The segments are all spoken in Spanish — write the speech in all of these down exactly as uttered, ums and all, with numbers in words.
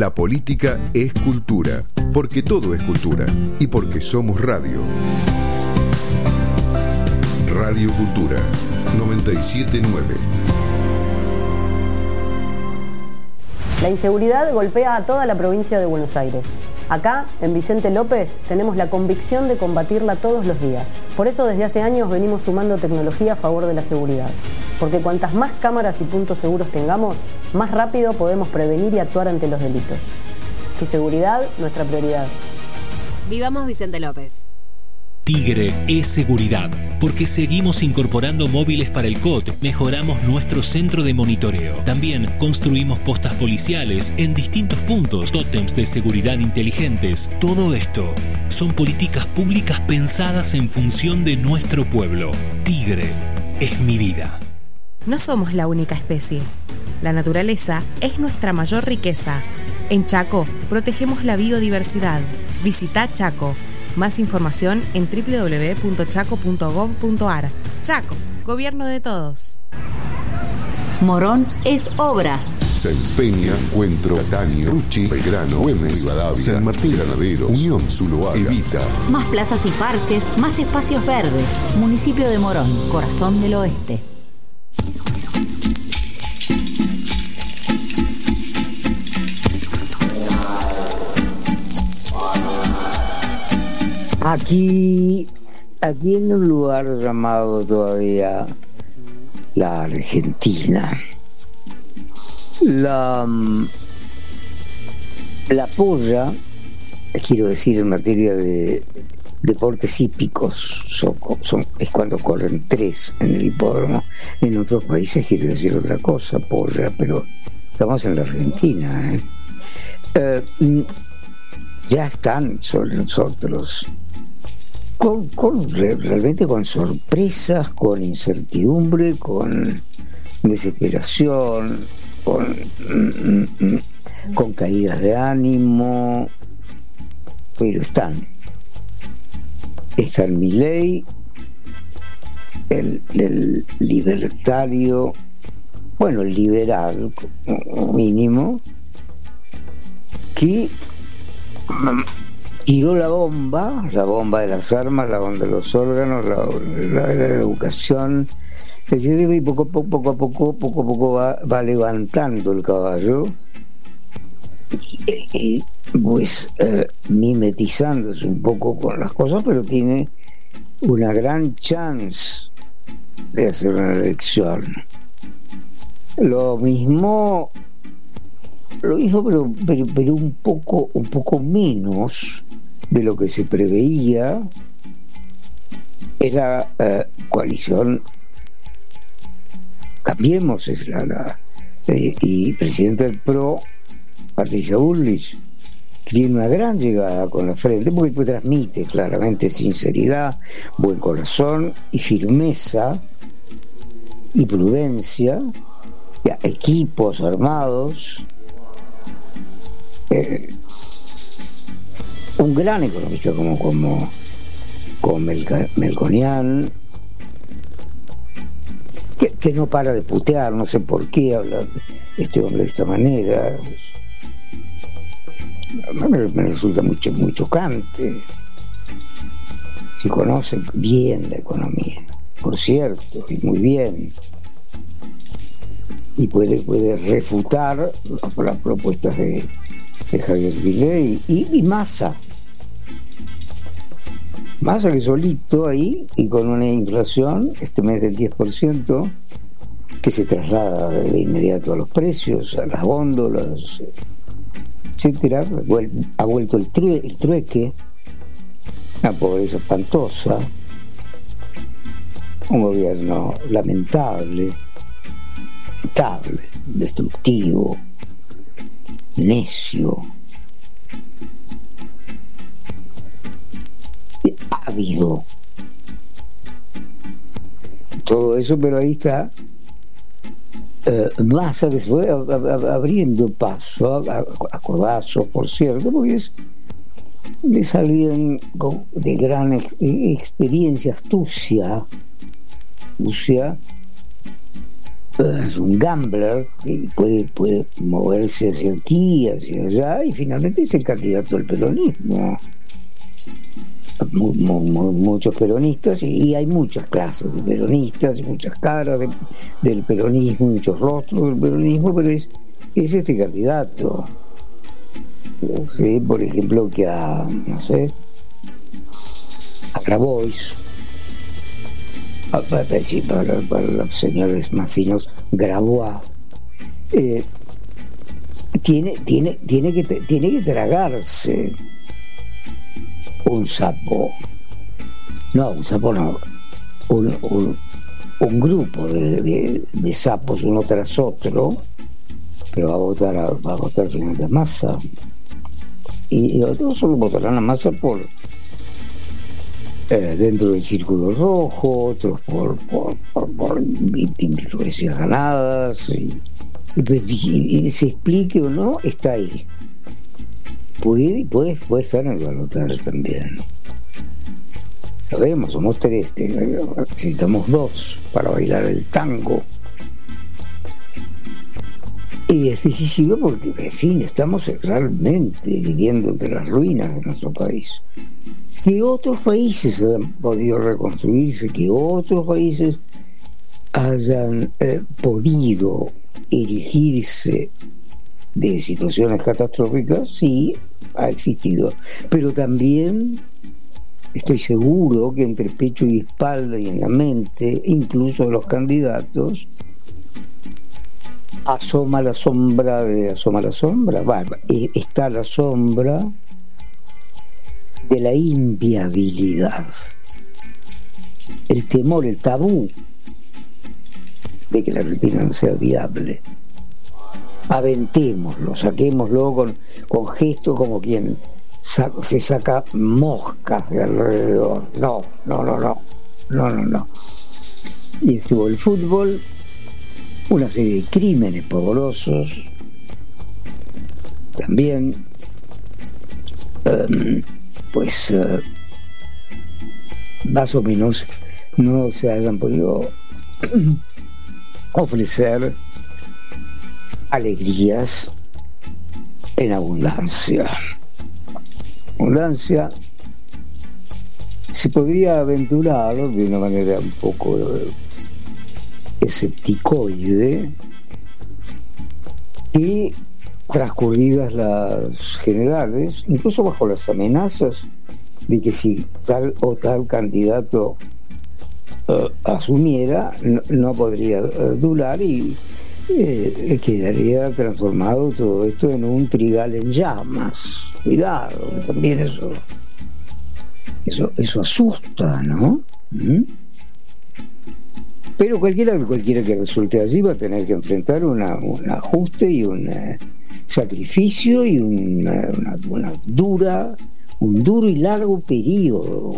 La política es cultura, porque todo es cultura y porque somos radio. Radio Cultura noventa y siete punto nueve. La inseguridad golpea a toda la provincia de Buenos Aires. Acá, en Vicente López, tenemos la convicción de combatirla todos los días. Por eso desde hace años venimos sumando tecnología a favor de la seguridad. Porque cuantas más cámaras y puntos seguros tengamos, más rápido podemos prevenir y actuar ante los delitos. Tu seguridad, nuestra prioridad. Vivamos Vicente López. Tigre es seguridad, porque seguimos incorporando móviles para el C O T, mejoramos nuestro centro de monitoreo. También construimos postas policiales en distintos puntos, tótems de seguridad inteligentes. Todo esto son políticas públicas pensadas en función de nuestro pueblo. Tigre es mi vida. No somos la única especie. La naturaleza es nuestra mayor riqueza. En Chaco protegemos la biodiversidad. Visita Chaco. Más información en doble u doble u doble u punto chaco punto gob punto ar. Chaco, gobierno de todos. Morón es obras. Sáenz Peña, Encuentro, Catania, Ruchi, Belgrano, Güemes, Rivadavia, San Martín, Granaderos, Unión, Zuloaga, Evita. Más plazas y parques, más espacios verdes. Municipio de Morón, corazón del oeste. Aquí, aquí en un lugar llamado todavía la Argentina, la, la polla, quiero decir en materia de deportes hípicos, son, son, es cuando corren tres en el hipódromo. En otros países quiere decir otra cosa, polla, pero estamos en la Argentina, ¿eh? Eh, ya están sobre nosotros. Con, con realmente con sorpresas, con incertidumbre, con desesperación, con, con caídas de ánimo, pero están. Están Milei, el, el libertario, bueno, el liberal mínimo, que tiró la bomba, la bomba de las armas, la bomba de los órganos, la, la, la, la educación, y poco a poco, poco a poco, poco a poco va, va levantando el caballo, y, y pues eh, mimetizándose un poco con las cosas, pero tiene una gran chance de hacer una elección. Lo mismo, lo mismo, pero, pero, pero un poco, un poco menos de lo que se preveía, es la eh, coalición Cambiemos, es la, la eh, y presidente del P R O, Patricia Bullrich, tiene una gran llegada con la frente, porque pues, transmite claramente sinceridad, buen corazón y firmeza y prudencia, ya, equipos armados, eh, un gran economista como como, como Melca, Melconian, que, que no para de putear, no sé por qué habla este hombre de esta manera. Me, me resulta muy, muy chocante. Si conoce bien la economía, por cierto, y muy bien, y puede puede refutar las propuestas de, de Javier Milei y, y Massa. Massa que solito ahí, y con una inflación este mes del diez por ciento, que se traslada de inmediato a los precios, a las góndolas, etcétera. Ha vuelto el, true, el trueque, una pobreza espantosa, un gobierno lamentable, lamentable, destructivo, necio, ávido, todo eso, pero ahí está eh, Massa, que se fue a, a, abriendo paso a, a, a codazos, por cierto, porque es de alguien de gran ex, experiencia, astucia, astucia, es un gambler que puede, puede moverse hacia aquí, hacia allá, y finalmente es el candidato del peronismo. Mu- mu- mu- muchos peronistas, y, y hay muchas clases de peronistas y muchas caras de, del peronismo, muchos rostros del peronismo, pero es, es este candidato. Yo sé, por ejemplo, que a, no sé, a Grabois, para, para, para los señores más finos, Grabois, eh, tiene, tiene, tiene, que, tiene que tragarse un sapo, no, un sapo no, un, un, un grupo de, de, de sapos uno tras otro, pero va a votar a, va a votar finalmente a Massa, y, y otros solo votarán a Massa por eh, dentro del círculo rojo, otros por por, por, por influencias ganadas, y, y, y se explique o no, está ahí. Puede, puede, puede estar en el balotaje también. Sabemos, somos tres, necesitamos dos para bailar el tango. Y es decisivo porque, en fin, estamos realmente viviendo entre las ruinas de nuestro país. Que otros países hayan podido reconstruirse, que otros países hayan eh, podido erigirse de situaciones catastróficas, sí, ha existido, pero también estoy seguro que entre pecho y espalda y en la mente, incluso de los candidatos, asoma la sombra de asoma la sombra, bueno, está la sombra de la inviabilidad, el temor, el tabú de que la Argentina no sea viable. Aventémoslo, saquémoslo con, con gesto como quien sa- se saca moscas de alrededor. No, no, no, no, no, no, no. Y estuvo el fútbol, una serie de crímenes pavorosos, también, um, pues, uh, más o menos no se hayan podido ofrecer alegrías en abundancia. Abundancia se podría aventurar de una manera un poco eh, escepticoide que transcurridas las generales, incluso bajo las amenazas de que si tal o tal candidato uh, asumiera, no, no podría uh, durar y Eh, quedaría transformado todo esto en un trigal en llamas. Cuidado, también eso eso eso asusta, ¿no? ¿Mm? Pero cualquiera cualquiera que resulte allí va a tener que enfrentar una, un ajuste y un eh, sacrificio y una, una, una dura un duro y largo periodo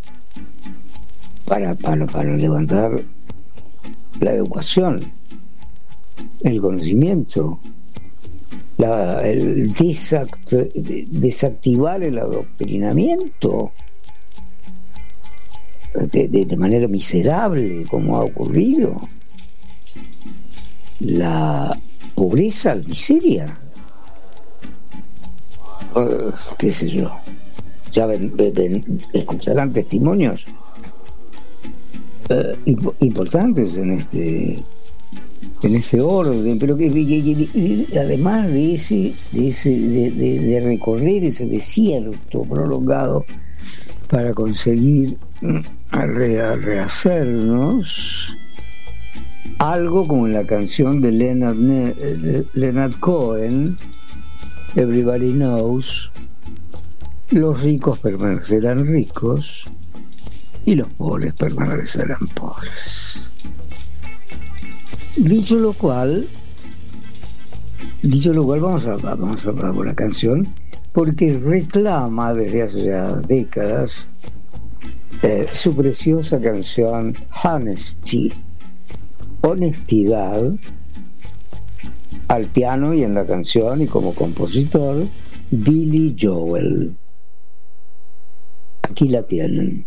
para para para levantar la educación, el conocimiento, la, el desact, desactivar el adoctrinamiento de, de, de manera miserable como ha ocurrido, la pobreza, la miseria, uh, qué sé yo, ya ven, ven, ven, escucharán testimonios uh, imp- importantes en este en ese orden, pero que, que, que, que además de ese de ese de, de, de recorrer ese desierto prolongado para conseguir re, rehacernos algo como en la canción de Leonard, ne, Leonard Cohen, Everybody Knows, los ricos permanecerán ricos y los pobres permanecerán pobres. Dicho lo cual, dicho lo cual vamos a vamos a hablar con la canción porque reclama desde hace ya décadas eh, su preciosa canción Honesty, honestidad, al piano y en la canción y como compositor Billy Joel. Aquí la tienen.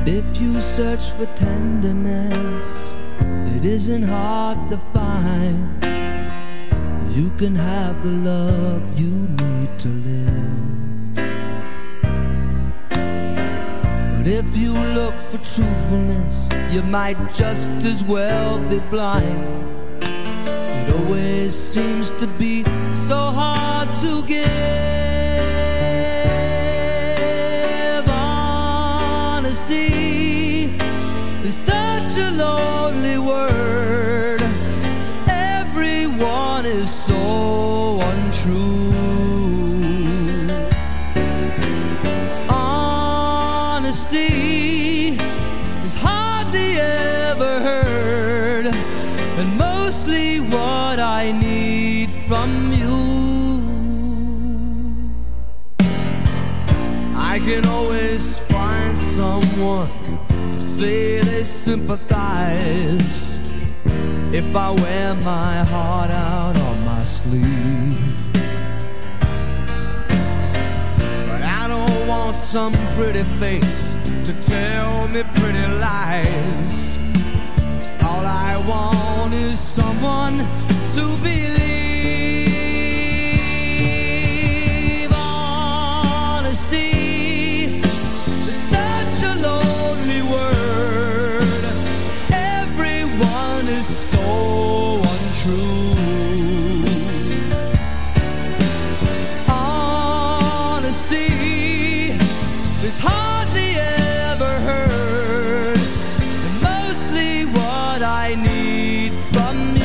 If you search for tenderness, it isn't hard to find. You can have the love you need to live. But if you look for truthfulness, you might just as well be blind. It always seems to be so hard to give. Honesty is such a lonely word. Everyone is so untrue. Honesty is hardly ever heard, and mostly what I need from you. I can always find someone to say they sympathize if I wear my heart out on my sleeve. But I don't want some pretty face to tell me pretty lies. All I want is someone to believe. Honesty is such a lonely word. Everyone is so untrue. Honesty is hardly ever heard, and mostly what I need from you.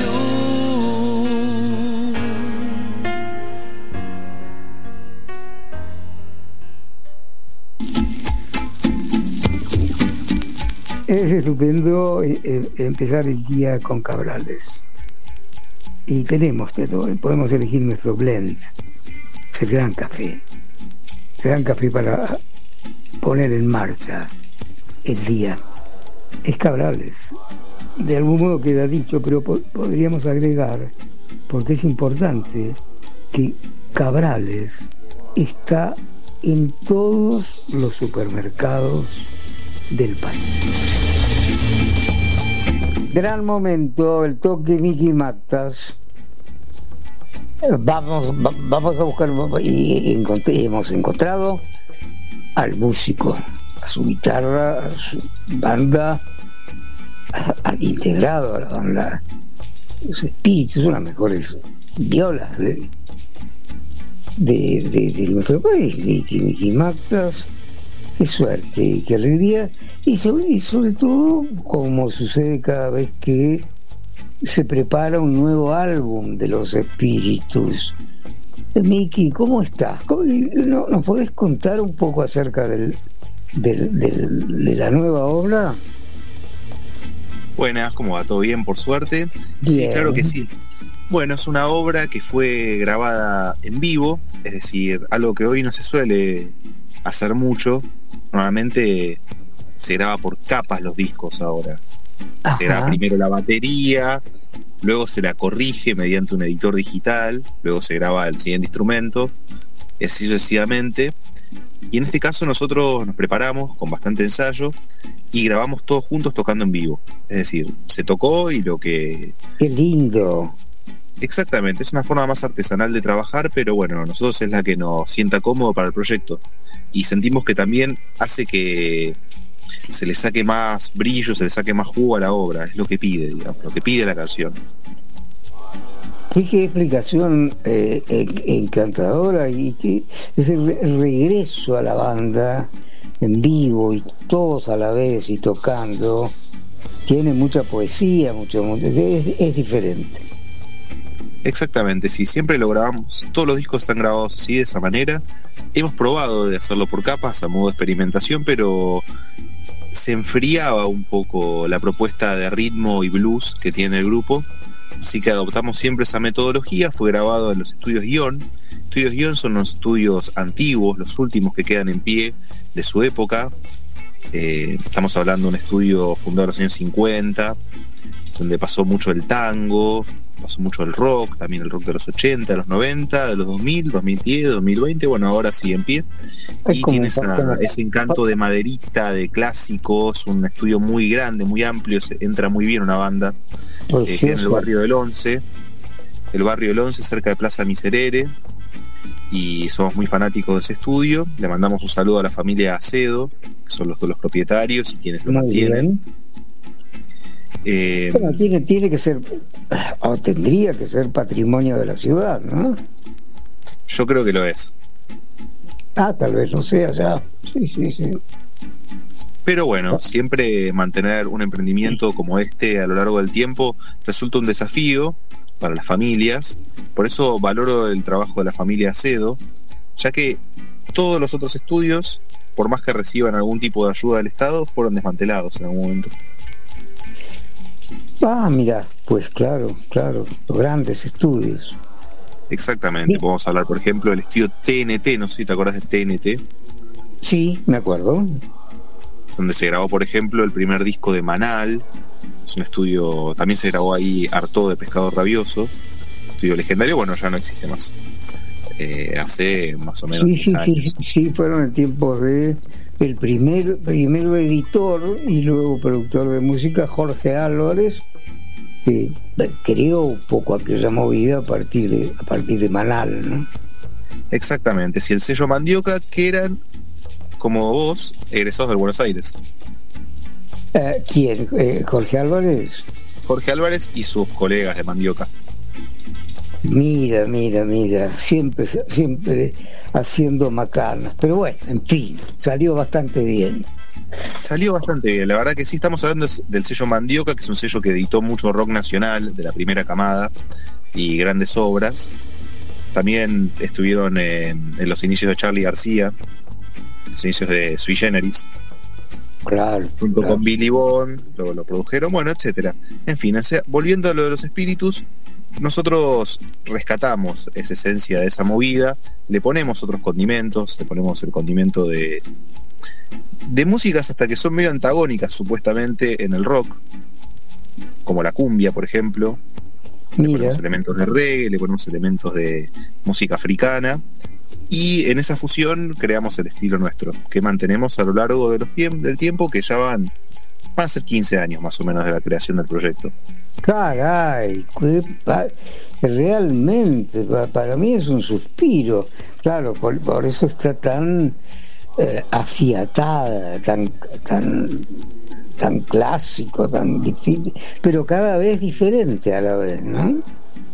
Es estupendo eh, eh, empezar el día con Cabrales. Y tenemos, podemos elegir nuestro blend. Es el gran café. El gran café para poner en marcha el día. Es Cabrales. De algún modo queda dicho, pero po- podríamos agregar, porque es importante, que Cabrales está en todos los supermercados del país. Gran momento, el toque Nicky Matas. Vamos, va- vamos a buscar y encontré- hemos encontrado al músico, a su guitarra, a su banda, a- al integrado a la banda, los espíritus, son las mejores violas de, de, de, de nuestro país. Nicky, Nicky Matas, qué suerte, qué alegría, y sobre, y sobre todo, como sucede cada vez que se prepara un nuevo álbum de los espíritus. Miki, ¿cómo estás? ¿Cómo, no, ¿Nos podés contar un poco acerca del, del, del, de la nueva obra? Buenas, ¿cómo va? ¿Todo bien, por suerte? Bien. Sí, claro que sí. Bueno, es una obra que fue grabada en vivo, es decir, algo que hoy no se suele hacer mucho. Normalmente se graba por capas los discos ahora. Ajá. Se graba primero la batería, luego se la corrige mediante un editor digital, luego se graba el siguiente instrumento, y así sucesivamente. Y en este caso nosotros nos preparamos con bastante ensayo y grabamos todos juntos tocando en vivo. Es decir, se tocó y lo que... Qué lindo. Exactamente, es una forma más artesanal de trabajar, pero bueno, a nosotros es la que nos sienta cómodo para el proyecto. Y sentimos que también hace que se le saque más brillo, se le saque más jugo a la obra, es lo que pide, digamos, lo que pide la canción. Qué, qué explicación eh, eh, encantadora, y que es el, re- el regreso a la banda en vivo y todos a la vez y tocando. Tiene mucha poesía, mucho, mucho es, es diferente. Exactamente, sí, siempre lo grabamos, todos los discos están grabados así, de esa manera. Hemos probado de hacerlo por capas a modo de experimentación, pero se enfriaba un poco la propuesta de ritmo y blues que tiene el grupo, así que adoptamos siempre esa metodología. Fue grabado en los estudios Guión. Estudios Guión son los estudios antiguos, los últimos que quedan en pie de su época. Eh, estamos hablando de un estudio fundado en los años cincuenta, donde pasó mucho el tango, pasó mucho el rock, también el rock de los ochenta, de los noventa, de los dos mil, dos mil diez, dos mil veinte, bueno, ahora sigue en pie. Es y tiene esa, ese encanto de maderita, de clásicos, un estudio muy grande, muy amplio, se, entra muy bien una banda, eh, que en el barrio del Once, el barrio del Once, cerca de Plaza Miserere, y somos muy fanáticos de ese estudio. Le mandamos un saludo a la familia Acedo, que son los, los propietarios y quienes lo muy mantienen. Eh, bueno, tiene, tiene que ser, o tendría que ser patrimonio de la ciudad, ¿no? Yo creo que lo es. Ah, tal vez no sea ya. Sí, sí, sí. Pero bueno, siempre mantener un emprendimiento como este a lo largo del tiempo resulta un desafío para las familias. Por eso valoro el trabajo de la familia Acedo, ya que todos los otros estudios, por más que reciban algún tipo de ayuda del Estado, fueron desmantelados en algún momento. Ah, mira, pues claro, claro, los grandes estudios. Exactamente, podemos hablar, por ejemplo, del estudio T N T, no sé si te acuerdas de T N T. Sí, me acuerdo. Donde se grabó, por ejemplo, el primer disco de Manal. Es un estudio, también se grabó ahí Artaud de Pescado Rabioso, estudio legendario, bueno, ya no existe más. Eh, hace más o menos sí, diez sí, años. Sí, sí, fueron en tiempos de el primer, primero editor y luego productor de música, Jorge Álvarez, que creó un poco aquella movida a partir de, a partir de Manal, ¿no? Exactamente, si el sello Mandioca, que eran, como vos, egresados de Buenos Aires. Eh, ¿Quién? Eh, ¿Jorge Álvarez? Jorge Álvarez y sus colegas de Mandioca. Mira, mira, mira, siempre, siempre haciendo macanas, pero bueno, en fin, salió bastante bien. Salió bastante bien, la verdad que sí. Estamos hablando del sello Mandioca, que es un sello que editó mucho rock nacional de la primera camada y grandes obras. También estuvieron en, en los inicios de Charly García, los inicios de Sui Generis. Claro, junto claro. con Billy Bond, lo, lo produjeron, bueno, etcétera. En fin, o sea, volviendo a lo de los espíritus, nosotros rescatamos esa esencia de esa movida, le ponemos otros condimentos, le ponemos el condimento de de músicas hasta que son medio antagónicas supuestamente en el rock, como la cumbia, por ejemplo. Le Mira. ponemos elementos de reggae, le ponemos elementos de música africana, y en esa fusión creamos el estilo nuestro, que mantenemos a lo largo de los tiemp- del tiempo, que ya van, van a ser quince años más o menos de la creación del proyecto. Caray, pa- realmente pa- para mí es un suspiro, claro, por, por eso está tan eh, afiatada, tan tan tan clásico, tan difícil, pero cada vez diferente a la vez, ¿no?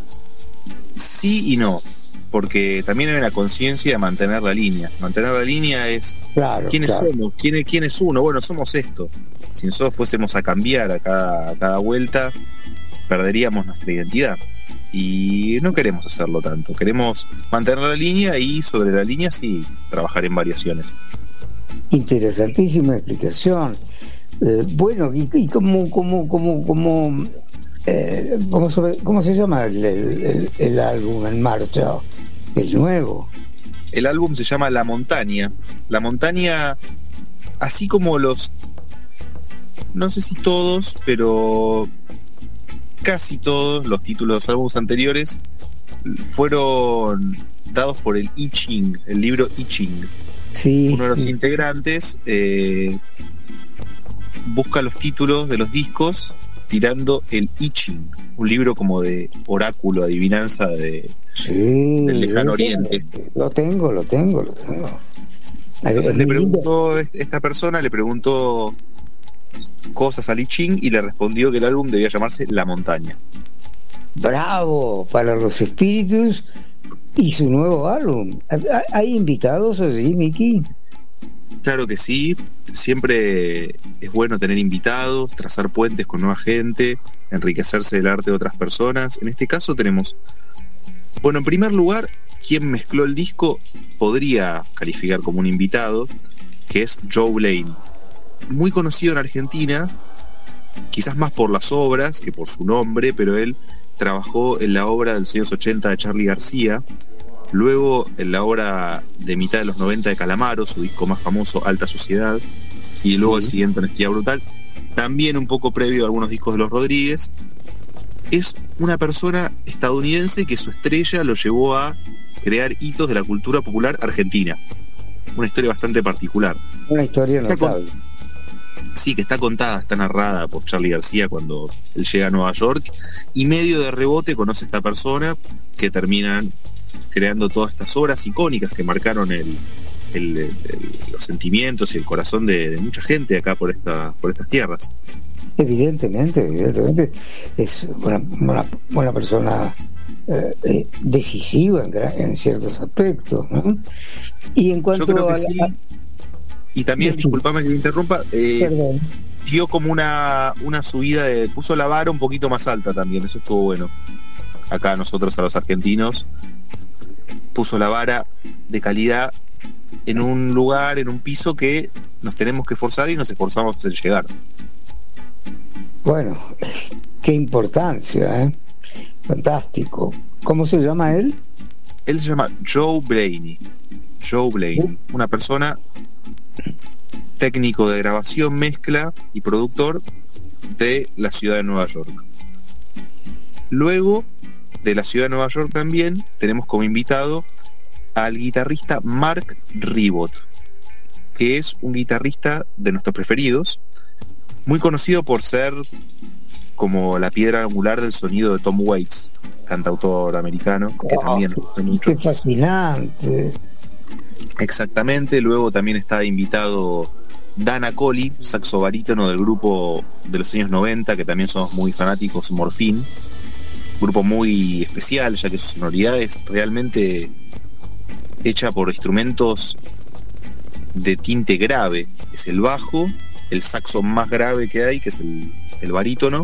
Sí y no, porque también hay una conciencia de mantener la línea. Mantener la línea es claro, quiénes claro. somos, quién, quién es uno. Bueno, somos esto. Si nosotros fuésemos a cambiar a cada, a cada vuelta, perderíamos nuestra identidad. Y no queremos hacerlo tanto. Queremos mantener la línea y sobre la línea sí trabajar en variaciones. Interesantísima explicación. Eh, bueno, ¿y, y cómo, cómo, cómo, cómo, eh, cómo, sobre, cómo se llama el, el, el álbum en marcha? El nuevo. El álbum se llama La Montaña. La Montaña, así como los, no sé si todos, pero casi todos los títulos de los álbumes anteriores fueron dados por el I Ching, el libro I Ching. Sí, Uno de los sí. integrantes eh, busca los títulos de los discos tirando el I Ching, un libro como de oráculo, adivinanza de Sí, del lejano lo oriente. tengo, lo tengo, lo tengo, lo tengo. Entonces Es le mi preguntó, esta persona le preguntó cosas al I Ching y le respondió que el álbum debía llamarse La Montaña. Bravo para los espíritus y su nuevo álbum. ¿Hay invitados así, Miki? Claro que sí, siempre es bueno tener invitados, trazar puentes con nueva gente, enriquecerse del arte de otras personas. En este caso tenemos, bueno, en primer lugar, quien mezcló el disco podría calificar como un invitado, que es Joe Blaine, muy conocido en Argentina, quizás más por las obras que por su nombre, pero él trabajó en la obra de los años ochenta de Charly García, luego en la obra de mitad de los noventa de Calamaro, su disco más famoso, Alta Sociedad, y luego Sí. el siguiente, Honestidad Brutal, también un poco previo a algunos discos de los Rodríguez, es una persona estadounidense que su estrella lo llevó a crear hitos de la cultura popular argentina. Una historia bastante particular. Una historia Está notable. con- Sí, que está contada, está narrada por Charly García cuando él llega a Nueva York y medio de rebote conoce a esta persona que terminan creando todas estas obras icónicas que marcaron el, el- el- el- los sentimientos y el corazón de, de mucha gente acá por, esta, por estas tierras. Evidentemente, evidentemente es una, una, una persona eh, eh, decisiva en, gra- en ciertos aspectos, ¿no? Y en cuanto Yo creo que a, sí. la, Y también, Sí. disculpame que me interrumpa, eh, perdón, dio como una, una subida de, puso la vara un poquito más alta también, eso estuvo bueno. Acá nosotros a los argentinos puso la vara de calidad en un lugar, en un piso que nos tenemos que esforzar y nos esforzamos en llegar. bueno, qué importancia, ¿eh? Fantástico. ¿Cómo se llama él? Él se llama Joe Blaney. Joe Blaney, una persona técnico de grabación, mezcla y productor de la ciudad de Nueva York. Luego de la ciudad de Nueva York también tenemos como invitado al guitarrista Mark Ribot, que es un guitarrista de nuestros preferidos, muy conocido por ser como la piedra angular del sonido de Tom Waits, cantautor americano, que Wow, también me gusta mucho. Qué fascinante. Exactamente. Luego también está invitado Dan Acoli, saxo barítono del grupo de los años noventa, que también somos muy fanáticos, Morphine, grupo muy especial, ya que su sonoridad es realmente hecha por instrumentos de tinte grave. Es el bajo, el saxo más grave que hay, que es el, el barítono,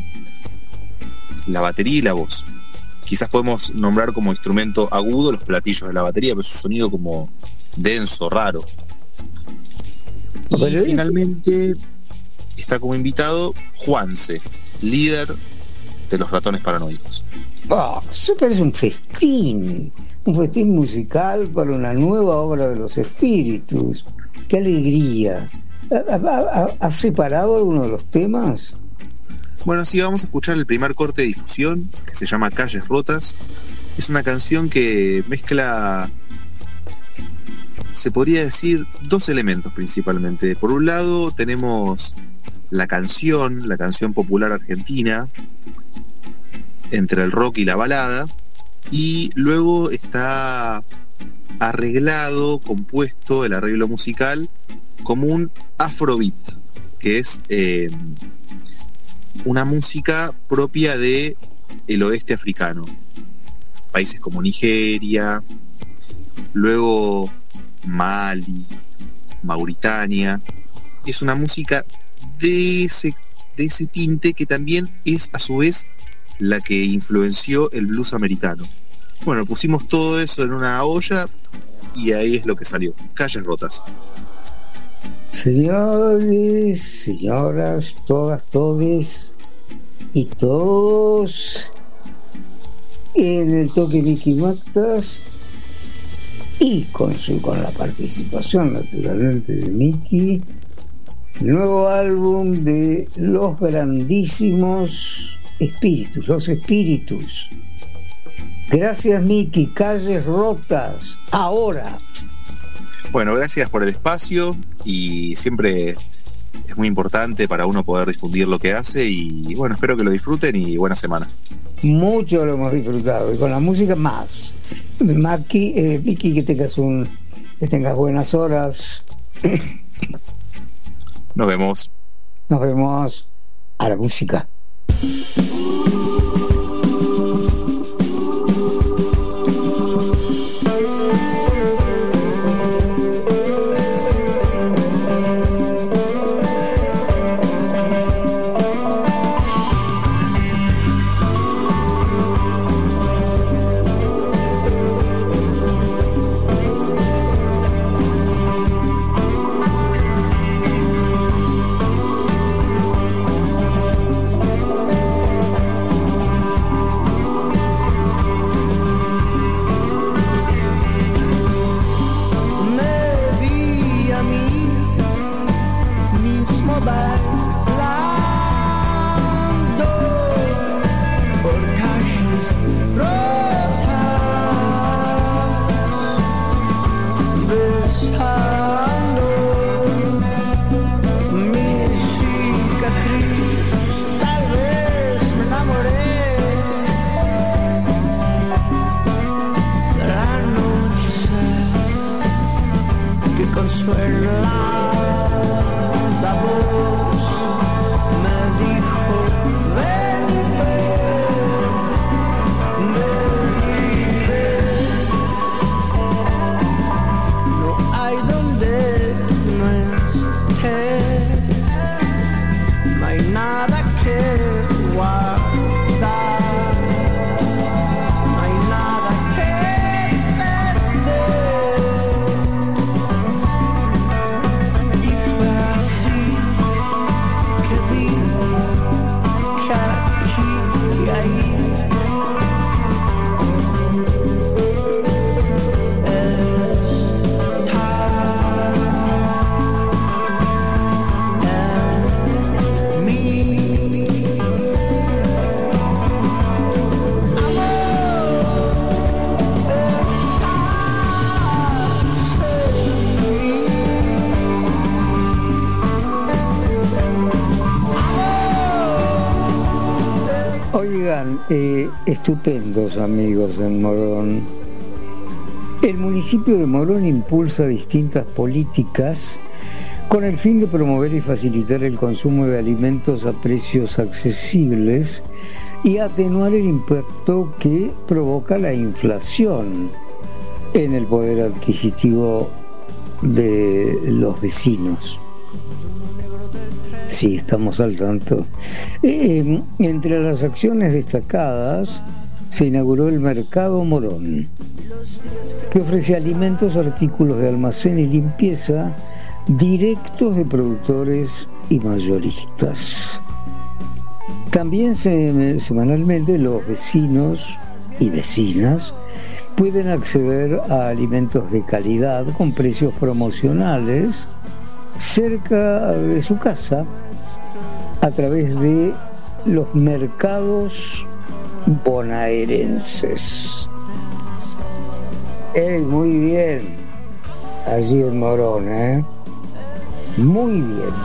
la batería y la voz. Quizás podemos nombrar como instrumento agudo los platillos de la batería, pero es un sonido como denso, raro. Y Pero es- finalmente está como invitado Juanse, líder de los Ratones Paranoicos. Ah, eso parece un festín, un festín musical para una nueva obra de los espíritus. ¡Qué alegría! ¿Ha, ha- ha- ¿Has separado alguno de los temas? Bueno, sí, vamos a escuchar el primer corte de difusión, que se llama Calles Rotas. Es una canción que mezcla, se podría decir, dos elementos principalmente. Por un lado tenemos la canción, la canción popular argentina, entre el rock y la balada, y luego está arreglado, compuesto el arreglo musical como un afrobeat, que es eh, una música propia de el oeste africano, países como Nigeria, luego Mali, Mauritania. Es una música de ese, de ese tinte que también es a su vez la que influenció el blues americano. Bueno, pusimos todo eso en una olla y ahí es lo que salió, Calles Rotas. Señores, señoras, todas, todes y todos, en el toque Mickey Mactas y con su con la participación naturalmente de Mickey, nuevo álbum de los grandísimos espíritus, los espíritus. Gracias Mickey, Calles Rotas, ahora. Bueno, gracias por el espacio y siempre es muy importante para uno poder difundir lo que hace y bueno, espero que lo disfruten y buena semana. Mucho lo hemos disfrutado y con la música más. Maki, eh, Vicky, que tengas un, que tengas buenas horas. Nos vemos. Nos vemos a la música. nada que guardar, no hay nada que perder. Y fue así que vi que aquí y ahí Oigan, eh, estupendos amigos en Morón. El municipio de Morón impulsa distintas políticas con el fin de promover y facilitar el consumo de alimentos a precios accesibles y atenuar el impacto que provoca la inflación en el poder adquisitivo de los vecinos. Sí, estamos al tanto. Eh, entre las acciones destacadas se inauguró el Mercado Morón, que ofrece alimentos, artículos de almacén y limpieza directos de productores y mayoristas. También se, semanalmente los vecinos y vecinas pueden acceder a alimentos de calidad con precios promocionales cerca de su casa a través de los mercados bonaerenses. ¡Ey, muy bien! Allí en Morón, ¿eh? Muy bien.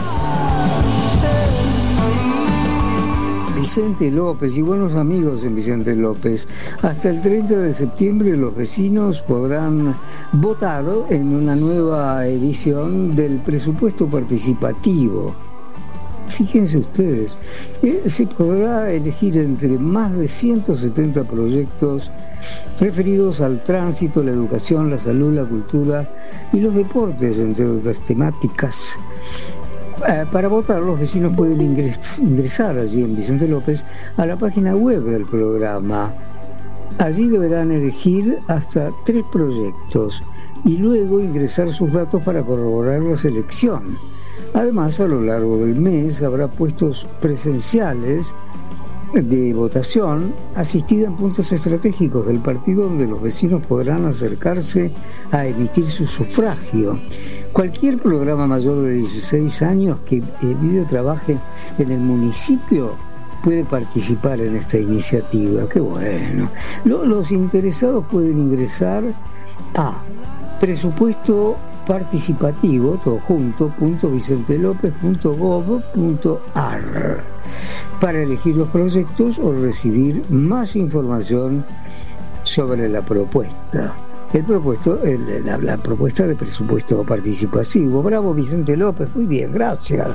Vicente López y buenos amigos en Vicente López. Hasta el treinta de septiembre los vecinos podrán votar en una nueva edición del presupuesto participativo. Fíjense ustedes, eh, se podrá elegir entre más de ciento setenta proyectos referidos al tránsito, la educación, la salud, la cultura y los deportes, entre otras temáticas. Eh, para votar, los vecinos pueden ingres- ingresar allí en Vicente López a la página web del programa. Allí deberán elegir hasta tres proyectos y luego ingresar sus datos para corroborar la selección. Además, a lo largo del mes habrá puestos presenciales de votación asistida en puntos estratégicos del partido donde los vecinos podrán acercarse a emitir su sufragio. Cualquier programa mayor de dieciséis años que eh, vive o trabaje en el municipio puede participar en esta iniciativa. ¡Qué bueno! Lo, los interesados pueden ingresar a presupuesto participativo, todo junto, punto vicentelopez punto gov punto ar para elegir los proyectos o recibir más información sobre la propuesta. El propuesto, el, la, la propuesta de presupuesto participativo. Bravo, Vicente López, muy bien, gracias.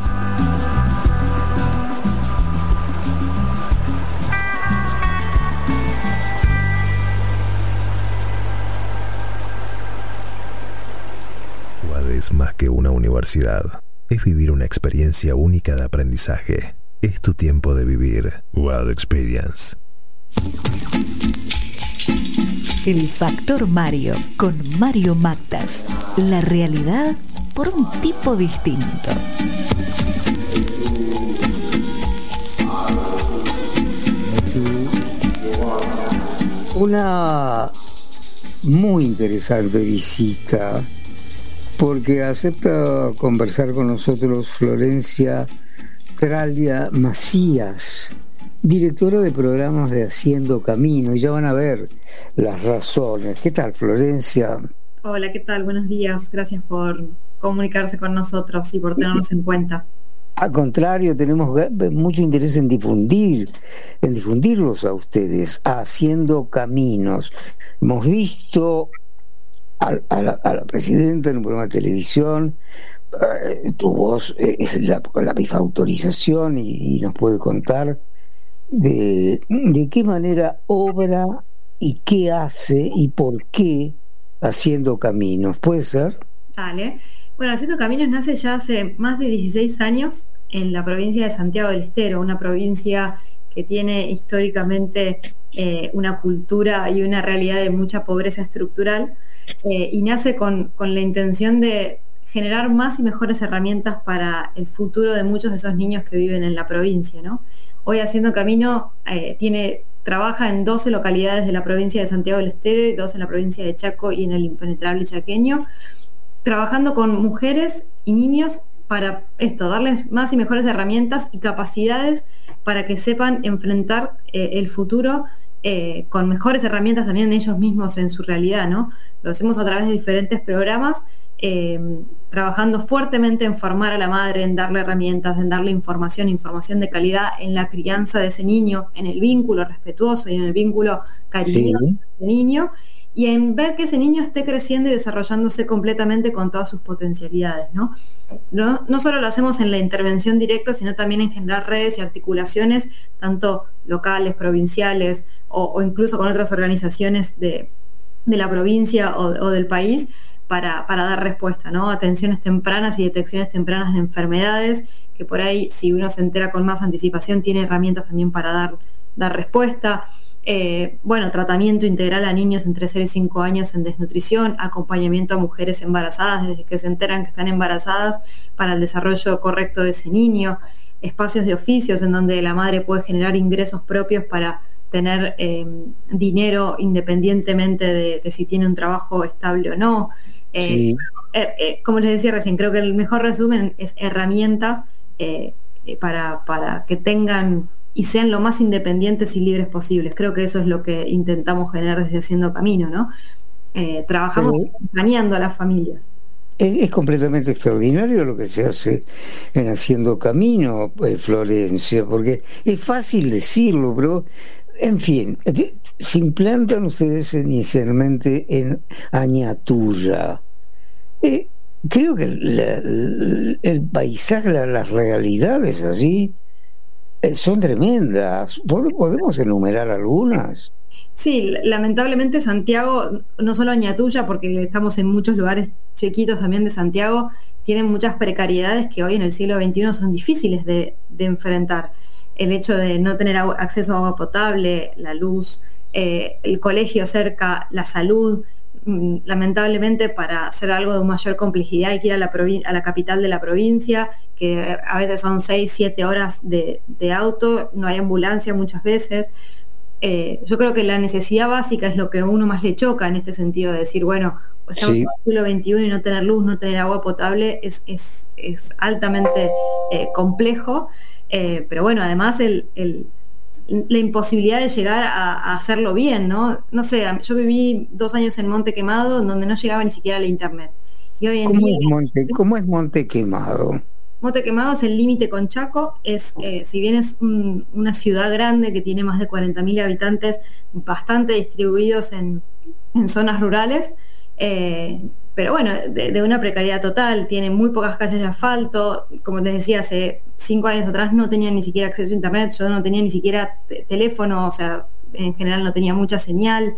U A D es más que una universidad, es vivir una experiencia única de aprendizaje. Es tu tiempo de vivir. U A D Experience. El Factor Mario, con Mario Mactas. La realidad por un tipo distinto. Una muy interesante visita, porque acepta conversar con nosotros Florencia Tralia Macías, directora de programas de Haciendo Camino, y ya van a ver las razones. ¿Qué tal, Florencia? Hola, ¿qué tal? Buenos días. Gracias por comunicarse con nosotros y por tenernos en cuenta. Al contrario, tenemos mucho interés en difundir, en difundirlos a ustedes, Haciendo Caminos. Hemos visto a, a, la, a la presidenta en un programa de televisión, eh, tu voz, eh, la, la misma autorización, y, y nos puede contar de, de qué manera obra y qué hace y por qué Haciendo Caminos. ¿Puede ser? Dale. Bueno, Haciendo Caminos nace ya hace más de dieciséis años en la provincia de Santiago del Estero, una provincia que tiene históricamente eh, una cultura y una realidad de mucha pobreza estructural, eh, y nace con, con la intención de generar más y mejores herramientas para el futuro de muchos de esos niños que viven en la provincia, ¿no? Hoy Haciendo Camino eh, tiene, trabaja en doce localidades de la provincia de Santiago del Estero y dos en la provincia de Chaco y en el impenetrable chaqueño, trabajando con mujeres y niños para esto, darles más y mejores herramientas y capacidades para que sepan enfrentar eh, el futuro eh, con mejores herramientas también ellos mismos en su realidad, ¿no? Lo hacemos a través de diferentes programas, eh, trabajando fuertemente en formar a la madre, en darle herramientas, en darle información, información de calidad en la crianza de ese niño, en el vínculo respetuoso y en el vínculo cariñoso Sí. de ese niño, y en ver que ese niño esté creciendo y desarrollándose completamente con todas sus potencialidades, ¿no? No, no solo lo hacemos en la intervención directa, sino también en generar redes y articulaciones, tanto locales, provinciales, o, o incluso con otras organizaciones de, de la provincia o, o del país, para, para dar respuesta, ¿no? Atenciones tempranas y detecciones tempranas de enfermedades, que por ahí, si uno se entera con más anticipación, tiene herramientas también para dar, dar respuesta. Eh, bueno, tratamiento integral a niños entre cero y cinco años en desnutrición, acompañamiento a mujeres embarazadas desde que se enteran que están embarazadas para el desarrollo correcto de ese niño, espacios de oficios en donde la madre puede generar ingresos propios para tener eh, dinero independientemente de, de si tiene un trabajo estable o no. Eh, Sí. eh, eh, como les decía recién, creo que el mejor resumen es herramientas eh, eh, para, para que tengan y sean lo más independientes y libres posibles. Creo que eso es lo que intentamos generar desde Haciendo Camino, ¿no? Eh, trabajamos Sí. acompañando a las familias. Es, es completamente extraordinario lo que se hace en Haciendo Camino, eh, Florencia, porque es fácil decirlo, pero, en fin, eh, se implantan ustedes inicialmente en Añatuya. Eh, creo que la- el, el paisaje, la- las realidades allí eh, son tremendas. ¿Pod- ¿Podemos enumerar algunas? Sí, lamentablemente Santiago, no solo Añatuya, porque estamos en muchos lugares chiquitos también de Santiago, tienen muchas precariedades que hoy en el siglo veintiuno son difíciles de, de enfrentar. El hecho de no tener agua- acceso a agua potable, la luz, eh, el colegio cerca, la salud. Mm, lamentablemente, para hacer algo de mayor complejidad hay que ir a la, provin- a la capital de la provincia, que a veces son seis, siete horas de, de auto, no hay ambulancia muchas veces. Eh, yo creo que la necesidad básica es lo que a uno más le choca en este sentido, de decir, bueno, estamos Sí. en el siglo veintiuno y no tener luz, no tener agua potable es, es, es altamente eh, complejo, eh, pero bueno, además el, el, la imposibilidad de llegar a, a hacerlo bien, ¿no? No sé, a- yo viví dos años en Monte Quemado, en donde no llegaba ni siquiera la internet. Y hoy en ¿Cómo día, es Monte, cómo es Monte Quemado? Monte Quemado es el límite con Chaco, es, eh, si bien es un- una ciudad grande que tiene más de cuarenta mil habitantes, bastante distribuidos en, en zonas rurales, eh, pero bueno, de, de una precariedad total, tiene muy pocas calles de asfalto, como les decía, hace cinco años atrás no tenía ni siquiera acceso a internet, yo no tenía ni siquiera te- teléfono, o sea, en general no tenía mucha señal,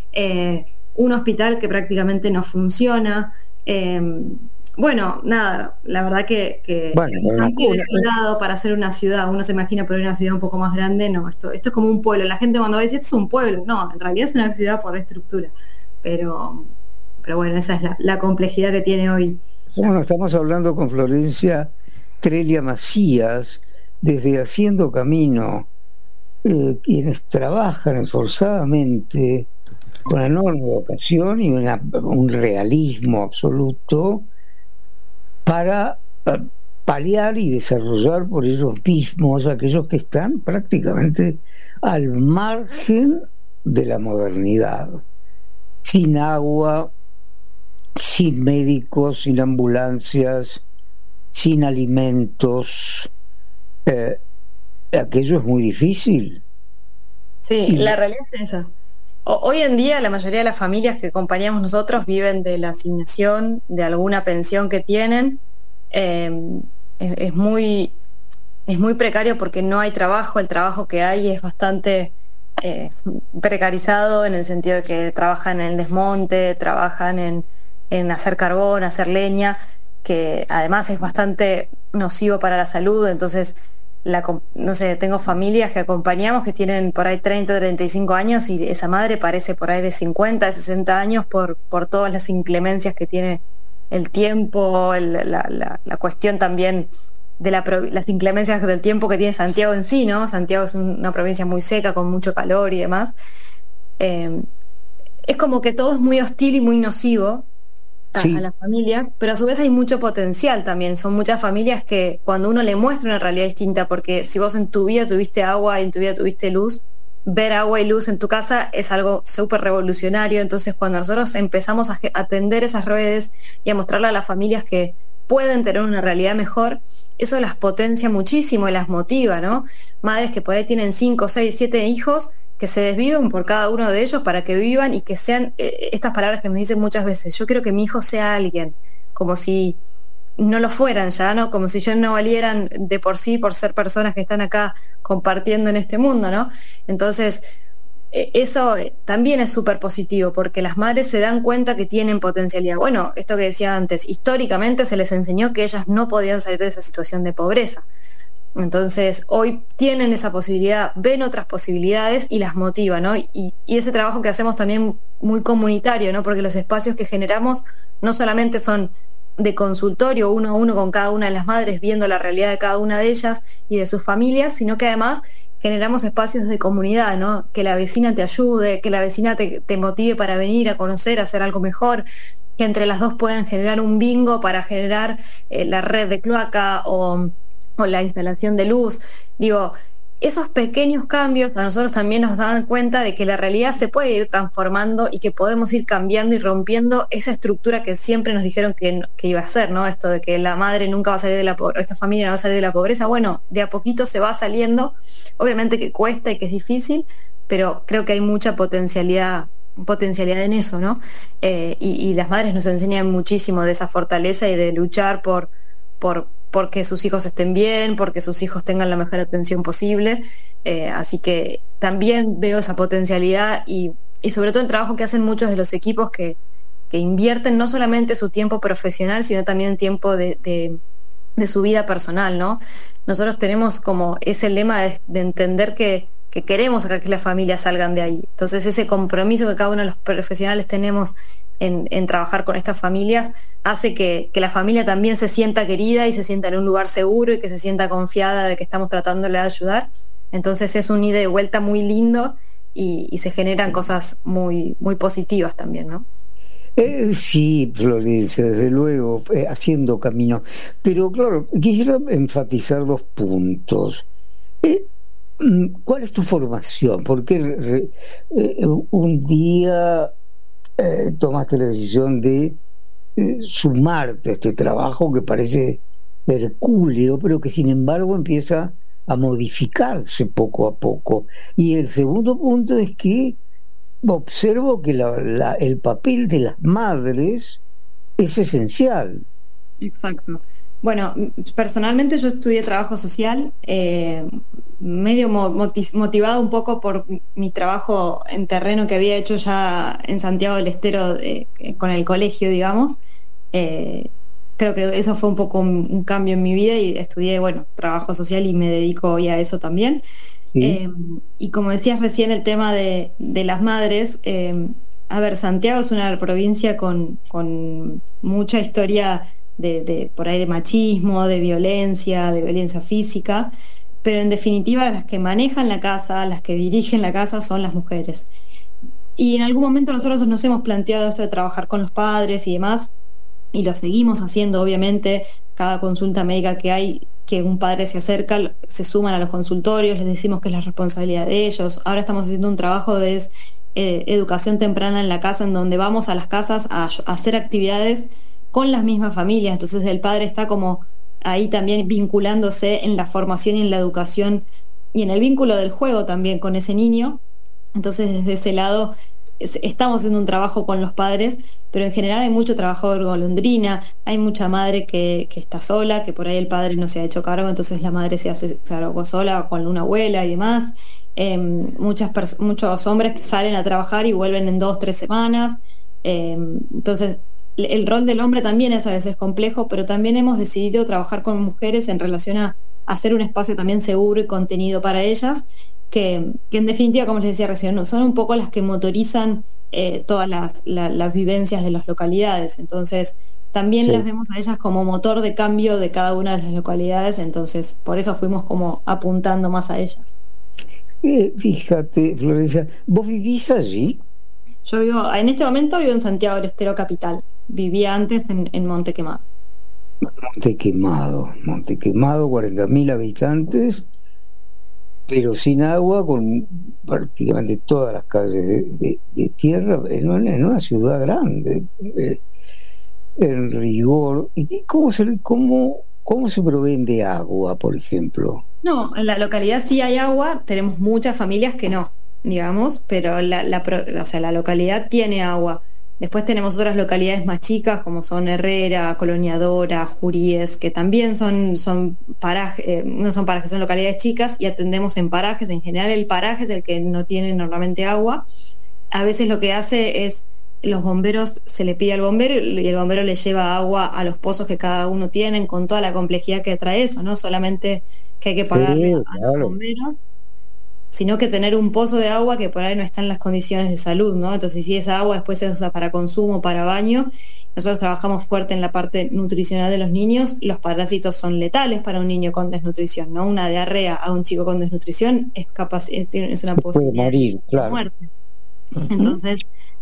eh, un hospital que prácticamente no funciona, eh, bueno, nada, la verdad que, que Bueno, es una- bastante una- desolado para hacer una ciudad. Uno se imagina por una ciudad un poco más grande, no, esto, esto es como un pueblo. La gente cuando va a decir esto es un pueblo, no, en realidad es una ciudad por estructura. Pero, pero bueno, esa es la, la complejidad que tiene hoy. Bueno, estamos hablando con Florencia Trelia Macías, desde Haciendo Camino, eh, quienes trabajan esforzadamente con enorme vocación y una- un realismo absoluto para eh, paliar y desarrollar por ellos mismos aquellos que están prácticamente al margen de la modernidad, sin agua, sin médicos, sin ambulancias, sin alimentos. Eh, aquello es muy difícil. Sí, Y- la realidad es esa. O- Hoy en día la mayoría de las familias que acompañamos nosotros viven de la asignación de alguna pensión que tienen. Eh, es, es muy es muy precario porque no hay trabajo, el trabajo que hay es bastante eh, precarizado en el sentido de que trabajan en el desmonte, trabajan en, en hacer carbón, hacer leña, que además es bastante nocivo para la salud. Entonces, la, no sé, tengo familias que acompañamos que tienen por ahí treinta, treinta y cinco años y esa madre parece por ahí de cincuenta, de sesenta años por, por todas las inclemencias que tiene el tiempo, el, la, la, la cuestión también de la, las inclemencias del tiempo que tiene Santiago en sí, ¿no? Santiago es una provincia muy seca, con mucho calor y demás. Eh, es como que todo es muy hostil y muy nocivo a, sí. a la familia, pero a su vez hay mucho potencial también. Son muchas familias que cuando uno le muestra una realidad distinta, porque si vos en tu vida tuviste agua y en tu vida tuviste luz, ver agua y luz en tu casa es algo súper revolucionario. Entonces, cuando nosotros empezamos a atender esas redes y a mostrarle a las familias que pueden tener una realidad mejor, eso las potencia muchísimo y las motiva, ¿no? Madres que por ahí tienen cinco, seis, siete hijos, que se desviven por cada uno de ellos para que vivan y que sean, eh, estas palabras que me dicen muchas veces, yo quiero que mi hijo sea alguien, como si no lo fueran ya, ¿no? Como si ellos no valieran de por sí por ser personas que están acá compartiendo en este mundo, ¿no? Entonces, eh, eso también es súper positivo, porque las madres se dan cuenta que tienen potencialidad. Bueno, esto que decía antes, históricamente se les enseñó que ellas no podían salir de esa situación de pobreza. Entonces, hoy tienen esa posibilidad, ven otras posibilidades y las motiva, ¿no? Y, y ese trabajo que hacemos también muy comunitario, ¿no? Porque los espacios que generamos no solamente son de consultorio uno a uno con cada una de las madres, viendo la realidad de cada una de ellas y de sus familias, sino que además generamos espacios de comunidad, ¿no? Que la vecina te ayude, que la vecina te, te motive para venir a conocer, a hacer algo mejor, que entre las dos puedan generar un bingo para generar eh, la red de cloaca o, o la instalación de luz. Digo, esos pequeños cambios a nosotros también nos dan cuenta de que la realidad se puede ir transformando y que podemos ir cambiando y rompiendo esa estructura que siempre nos dijeron que, que iba a ser, ¿no? Esto de que la madre nunca va a salir de la pobreza, esta familia no va a salir de la pobreza. Bueno, de a poquito se va saliendo, obviamente que cuesta y que es difícil, pero creo que hay mucha potencialidad potencialidad en eso, ¿no? Eh, y, y las madres nos enseñan muchísimo de esa fortaleza y de luchar por por porque sus hijos estén bien, porque sus hijos tengan la mejor atención posible. Eh, así que también veo esa potencialidad y, y sobre todo el trabajo que hacen muchos de los equipos que, que invierten no solamente su tiempo profesional, sino también tiempo de, de, de su vida personal, ¿no? Nosotros tenemos como ese lema de, de entender que, que queremos que las familias salgan de ahí. Entonces ese compromiso que cada uno de los profesionales tenemos En, en trabajar con estas familias hace que, que la familia también se sienta querida y se sienta en un lugar seguro y que se sienta confiada de que estamos tratándole de ayudar. Entonces es un ida y vuelta muy lindo y, y se generan cosas muy muy positivas también, ¿no? Eh, sí, Florencia, desde luego, eh, haciendo camino. Pero claro, quisiera enfatizar dos puntos. Eh, ¿Cuál es tu formación? Porque eh, un día Eh, tomaste la decisión de eh, sumarte a este trabajo que parece hercúleo, pero que sin embargo empieza a modificarse poco a poco. Y el segundo punto es que observo que la, la, el papel de las madres es esencial. Exacto. Bueno, personalmente yo estudié trabajo social, eh, medio motivado un poco por mi trabajo en terreno que había hecho ya en Santiago del Estero eh, con el colegio, digamos. Eh, creo que eso fue un poco un, un cambio en mi vida y estudié, bueno, trabajo social y me dedico hoy a eso también. ¿Sí? Eh, y como decías recién, el tema de, de las madres, eh, a ver, Santiago es una provincia con, con mucha historia de, de por ahí de machismo, de violencia, de violencia física, pero en definitiva las que manejan la casa, las que dirigen la casa son las mujeres. Y en algún momento nosotros nos hemos planteado esto de trabajar con los padres y demás, y lo seguimos haciendo, obviamente. Cada consulta médica que hay, que un padre se acerca, se suman a los consultorios, les decimos que es la responsabilidad de ellos. Ahora estamos haciendo un trabajo de eh, educación temprana en la casa, en donde vamos a las casas a, a hacer actividades con las mismas familias. Entonces el padre está como ahí también vinculándose en la formación y en la educación y en el vínculo del juego también con ese niño. Entonces desde ese lado estamos haciendo un trabajo con los padres, pero en general hay mucho trabajo de golondrina, hay mucha madre que, que está sola, que por ahí el padre no se ha hecho cargo, entonces la madre se hace cargo sola con una abuela y demás. Eh, muchas muchos hombres que salen a trabajar y vuelven en dos, tres semanas. Eh, entonces el rol del hombre también es a veces complejo, pero también hemos decidido trabajar con mujeres en relación a hacer un espacio también seguro y contenido para ellas, que, que en definitiva, como les decía recién, son un poco las que motorizan eh, todas las, la, las vivencias de las localidades. Entonces, también sí. las vemos a ellas como motor de cambio de cada una de las localidades, entonces por eso fuimos como apuntando más a ellas. Eh, fíjate, Florencia, ¿vos vivís allí? Yo vivo, en este momento vivo en Santiago del Estero capital. Vivía antes en, en Monte Quemado. Monte Quemado, Monte Quemado, cuarenta mil habitantes, pero sin agua, con prácticamente todas las calles de, de, de tierra, en una, en una ciudad grande, eh, en rigor. ¿Y cómo se, cómo, cómo se proveen de agua, por ejemplo? No, en la localidad sí hay agua, tenemos muchas familias que no, digamos, pero la, la, o sea, la localidad tiene agua. Después tenemos otras localidades más chicas como son Herrera, Coloniadora, Juríes, que también son, son parajes, eh, no son parajes, son localidades chicas y atendemos en parajes. En general el paraje es el que no tiene normalmente agua. A veces lo que hace es, los bomberos, se le pide al bombero y el bombero le lleva agua a los pozos que cada uno tiene, con toda la complejidad que trae eso, no solamente que hay que pagarle sí, a claro. los bomberos, sino que tener un pozo de agua que por ahí no está en las condiciones de salud, ¿no? Entonces, si esa agua después se usa para consumo, para baño, nosotros trabajamos fuerte en la parte nutricional de los niños. Los parásitos son letales para un niño con desnutrición, ¿no? Una diarrea a un chico con desnutrición es capaz, es, es una posibilidad puede morir, claro. de muerte. Uh-huh. Entonces,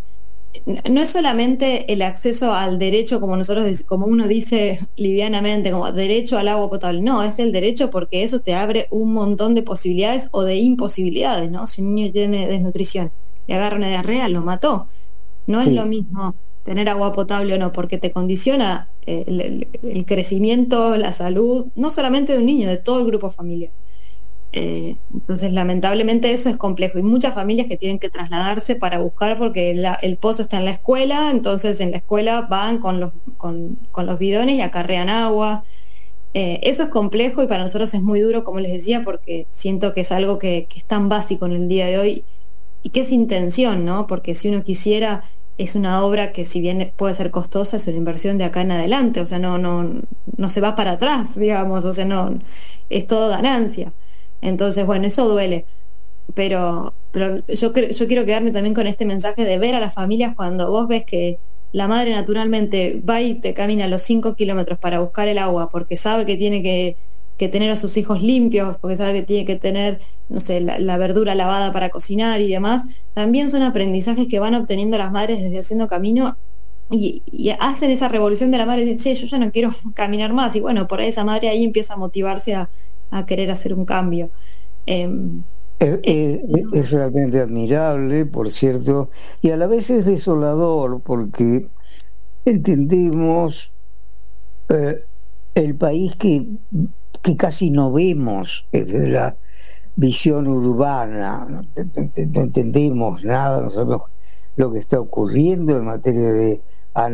no es solamente el acceso al derecho, como nosotros, como uno dice livianamente, como derecho al agua potable. No, es el derecho porque eso te abre un montón de posibilidades o de imposibilidades, ¿no? Si un niño tiene desnutrición, le agarra una diarrea, lo mató. No sí. es lo mismo tener agua potable o no, porque te condiciona el, el, el crecimiento, la salud, no solamente de un niño, de todo el grupo familiar. Eh, entonces lamentablemente eso es complejo y muchas familias que tienen que trasladarse para buscar porque la, el pozo está en la escuela, entonces en la escuela van con los, con, con los bidones y acarrean agua. Eh, eso es complejo y para nosotros es muy duro, como les decía, porque siento que es algo que, que es tan básico en el día de hoy y que es intención, ¿no? Porque si uno quisiera, es una obra que si bien puede ser costosa, es una inversión de acá en adelante, o sea, no, no, no se va para atrás, digamos, o sea, no, es todo ganancia. Entonces, bueno, eso duele, pero, pero yo, yo quiero quedarme también con este mensaje de ver a las familias cuando vos ves que la madre naturalmente va y te camina los cinco kilómetros para buscar el agua porque sabe que tiene que, que tener a sus hijos limpios, porque sabe que tiene que tener, no sé, la, la verdura lavada para cocinar y demás. También son aprendizajes que van obteniendo las madres desde haciendo camino y, y hacen esa revolución de la madre y dicen, sí, yo ya no quiero caminar más, y bueno, por ahí esa madre ahí empieza a motivarse a a querer hacer un cambio. Eh, es, es, es realmente admirable, por cierto, y a la vez es desolador porque entendemos eh, el país que, que casi no vemos desde la visión urbana, no, no, no entendemos nada, no sabemos lo que está ocurriendo en materia de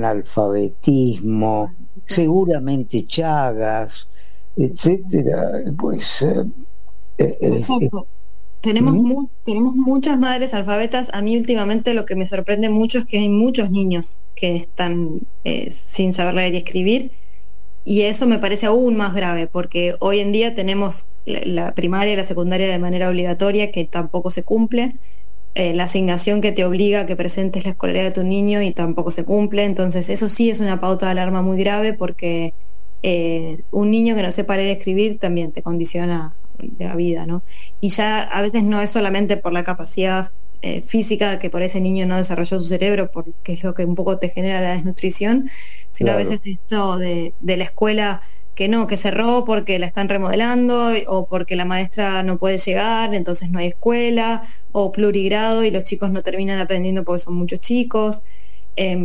analfabetismo, seguramente Chagas, etcétera. Pues eh, eh, eh, tenemos ¿Mm? mu- tenemos muchas madres alfabetas. A mí últimamente lo que me sorprende mucho es que hay muchos niños que están eh, sin saber leer y escribir, y eso me parece aún más grave porque hoy en día tenemos la, la primaria y la secundaria de manera obligatoria, que tampoco se cumple, eh, la asignación que te obliga a que presentes la escolaridad de tu niño y tampoco se cumple. Entonces eso sí es una pauta de alarma muy grave porque Eh, un niño que no sepa leer y escribir también te condiciona la vida, ¿no? Y ya a veces no es solamente por la capacidad eh, física, que por ese niño no desarrolló su cerebro, porque es lo que un poco te genera la desnutrición, sino claro. a veces esto de, de la escuela que no, que cerró porque la están remodelando o porque la maestra no puede llegar, entonces no hay escuela, o plurigrado y los chicos no terminan aprendiendo porque son muchos chicos. Eh,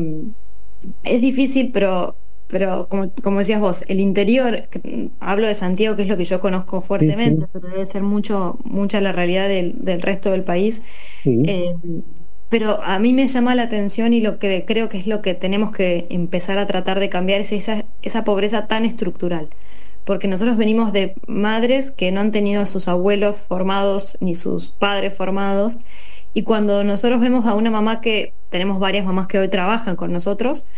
es difícil, pero pero como, como decías vos, el interior, hablo de Santiago, que es lo que yo conozco fuertemente, sí, sí. pero debe ser mucho mucha la realidad del, del resto del país. Sí. Eh, pero a mí me llama la atención y lo que creo que es lo que tenemos que empezar a tratar de cambiar es esa, esa pobreza tan estructural. Porque nosotros venimos de madres que no han tenido a sus abuelos formados ni sus padres formados, y cuando nosotros vemos a una mamá, que tenemos varias mamás que hoy trabajan con nosotros,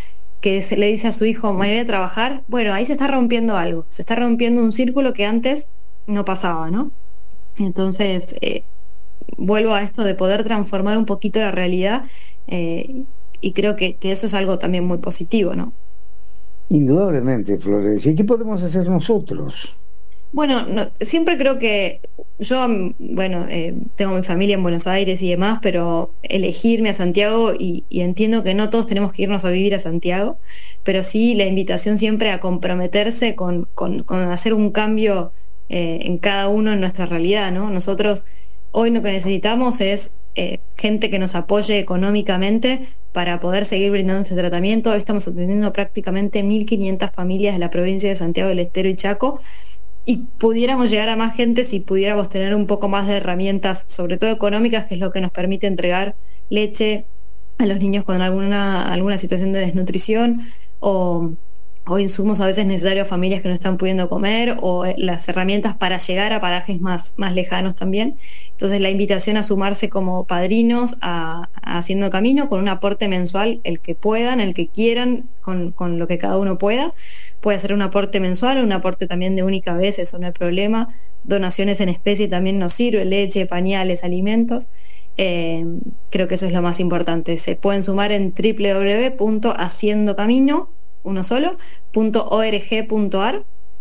que se le dice a su hijo, me voy a trabajar, bueno, ahí se está rompiendo algo, se está rompiendo un círculo que antes no pasaba, ¿no? Entonces, eh, vuelvo a esto de poder transformar un poquito la realidad, eh, y creo que, que eso es algo también muy positivo, ¿no? Indudablemente, Florencia. ¿Y qué podemos hacer nosotros? Bueno, no, siempre creo que yo, bueno, eh, tengo mi familia en Buenos Aires y demás, pero elegirme a Santiago, y, y entiendo que no todos tenemos que irnos a vivir a Santiago, pero sí la invitación siempre a comprometerse con, con, con hacer un cambio eh, en cada uno en nuestra realidad, ¿no? Nosotros hoy lo que necesitamos es eh, gente que nos apoye económicamente para poder seguir brindando este tratamiento. Hoy estamos atendiendo prácticamente mil quinientas familias de la provincia de Santiago del Estero y Chaco, y pudiéramos llegar a más gente si pudiéramos tener un poco más de herramientas, sobre todo económicas, que es lo que nos permite entregar leche a los niños con alguna alguna situación de desnutrición, o, o insumos a veces necesarios a familias que no están pudiendo comer, o las herramientas para llegar a parajes más, más lejanos también. Entonces la invitación a sumarse como padrinos a, a Haciendo Camino, con un aporte mensual, el que puedan, el que quieran, con, con lo que cada uno pueda. Puede ser un aporte mensual, un aporte también de única vez, eso no hay problema. Donaciones en especie también nos sirve, leche, pañales, alimentos. Eh, creo que eso es lo más importante. Se pueden sumar en doble u doble u doble u punto haciendo camino, uno solo, punto org punto ar.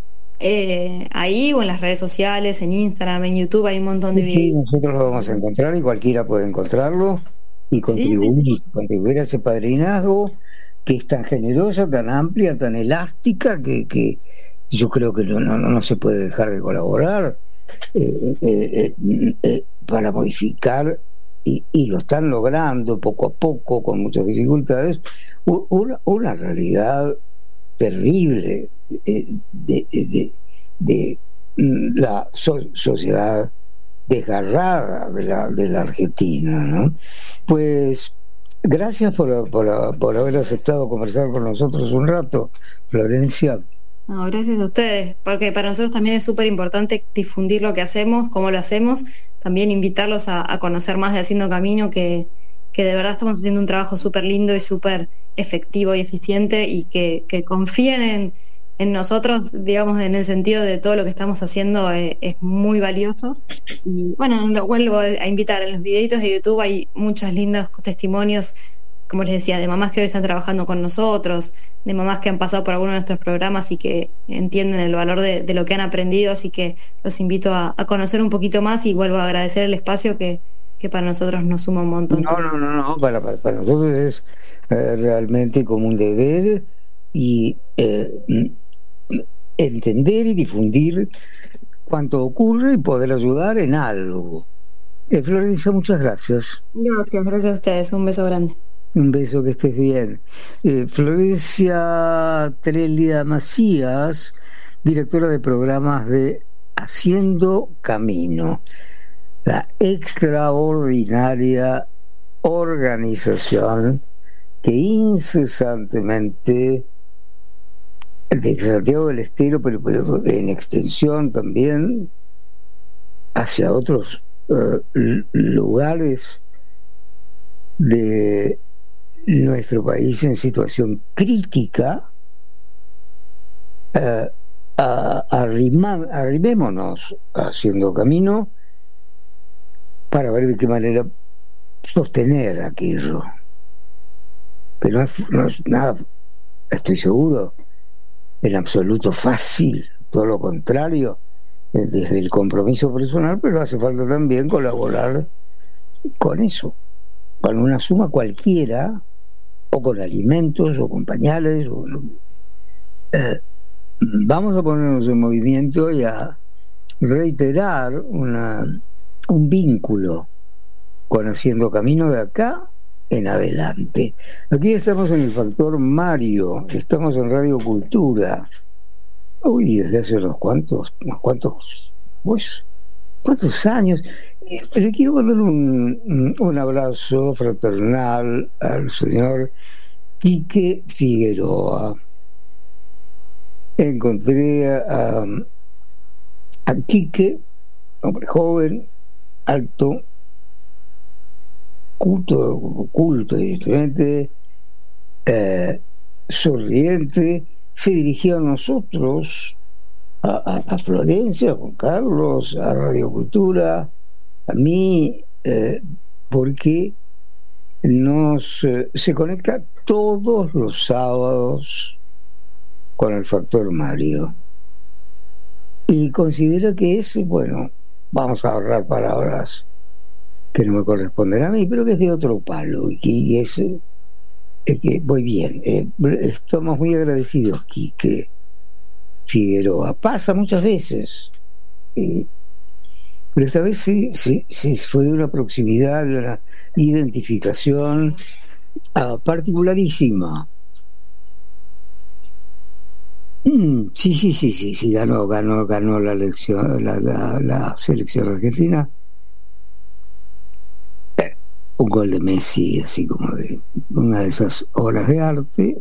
Eh, ahí o en las redes sociales, en Instagram, en YouTube, hay un montón de sí, videos. Nosotros lo vamos a encontrar y cualquiera puede encontrarlo y contribuir, sí, sí. contribuir a ese padrinazgo que es tan generosa, tan amplia, tan elástica, que, que yo creo que no, no, no se puede dejar de colaborar eh, eh, eh, eh, para modificar, y, y lo están logrando poco a poco, con muchas dificultades, una, una realidad terrible eh, de, de, de, de la so, sociedad desgarrada de la, de la Argentina, ¿no? Pues gracias por, por, por haber aceptado conversar con nosotros un rato, Florencia. No, gracias a ustedes, porque para nosotros también es súper importante difundir lo que hacemos, cómo lo hacemos, también invitarlos a, a conocer más de Haciendo Camino, que, que de verdad estamos haciendo un trabajo súper lindo y súper efectivo y eficiente, y que, que confíen en, en nosotros, digamos, en el sentido de todo lo que estamos haciendo es, es muy valioso. Y bueno, lo vuelvo a invitar, en los videitos de YouTube hay muchos lindos testimonios, como les decía, de mamás que hoy están trabajando con nosotros, de mamás que han pasado por alguno de nuestros programas y que entienden el valor de, de lo que han aprendido, así que los invito a, a conocer un poquito más, y vuelvo a agradecer el espacio que, que para nosotros nos suma un montón. No, no, no, no, para, para, para nosotros es eh, realmente como un deber, y eh, entender y difundir cuanto ocurre y poder ayudar en algo. Eh, Florencia, muchas gracias. Gracias, gracias a ustedes, un beso grande. Un beso, que estés bien. Eh, Florencia Trelia Macías, directora de programas de Haciendo Camino, la extraordinaria organización que incesantemente de Santiago del Estero, pero, pero en extensión también hacia otros uh, lugares de nuestro país en situación crítica, uh, a, arrimar, arrimémonos Haciendo Camino para ver de qué manera sostener aquello. Pero no es, no es nada, estoy seguro, en absoluto fácil, todo lo contrario, desde el compromiso personal, pero hace falta también colaborar con eso, con una suma cualquiera, o con alimentos, o con pañales, o, eh, vamos a ponernos en movimiento y a reiterar una, un vínculo con Haciendo Camino de acá en adelante. Aquí estamos en el Factor Mario, estamos en Radio Cultura. Uy, desde hace unos cuantos, unos cuantos, pues, cuántos años. Le quiero mandar un, un abrazo fraternal al señor Quique Figueroa. Encontré a, a Quique, hombre joven, alto, culto, culto y estudiante, eh, sonriente, se dirigió a nosotros, a, a, a Florencia, a Juan Carlos, a Radio Cultura, a mí, eh, porque nos eh, se conecta todos los sábados con el Factor Mario y considero que es, bueno, vamos a ahorrar palabras que no me corresponden a mí, pero que es de otro palo y que es, es que voy bien, eh, estamos muy agradecidos, Quique Figueroa. Pasa muchas veces, eh, pero esta vez sí, sí, sí fue de una proximidad, de una identificación uh, particularísima. Mm, sí, sí, sí, sí, sí, ganó, ganó, ganó la elección, la, la, la selección argentina. Eh, un gol de Messi, así como de una de esas obras de arte,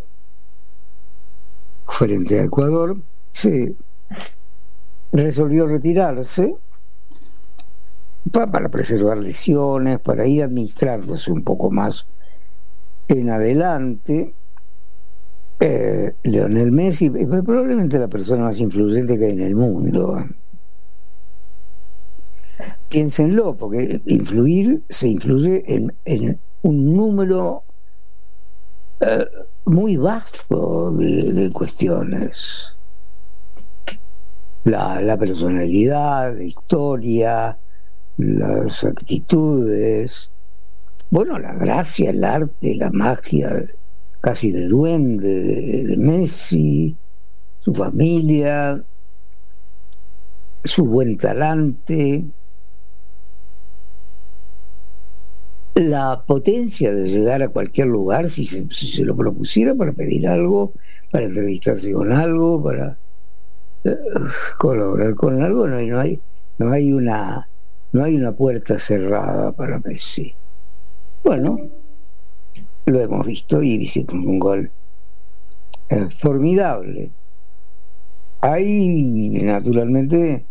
frente a Ecuador. Se resolvió retirarse para, para preservar lesiones, para ir administrándose un poco más en adelante. eh, Lionel Messi es probablemente la persona más influyente que hay en el mundo. Piénsenlo, porque influir se influye en, en un número eh, muy vasto de, de cuestiones. La, la personalidad, la historia, las actitudes, bueno, la gracia, el arte, la magia casi de duende de, de Messi, su familia, su buen talante, la potencia de llegar a cualquier lugar si se, si se lo propusiera para pedir algo, para entrevistarse con algo, para eh, colaborar con algo. No hay, no hay, no hay una, no hay una puerta cerrada para Messi. Bueno, lo hemos visto y hicimos un gol eh, formidable. Hay, naturalmente,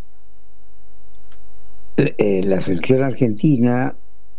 eh, la selección argentina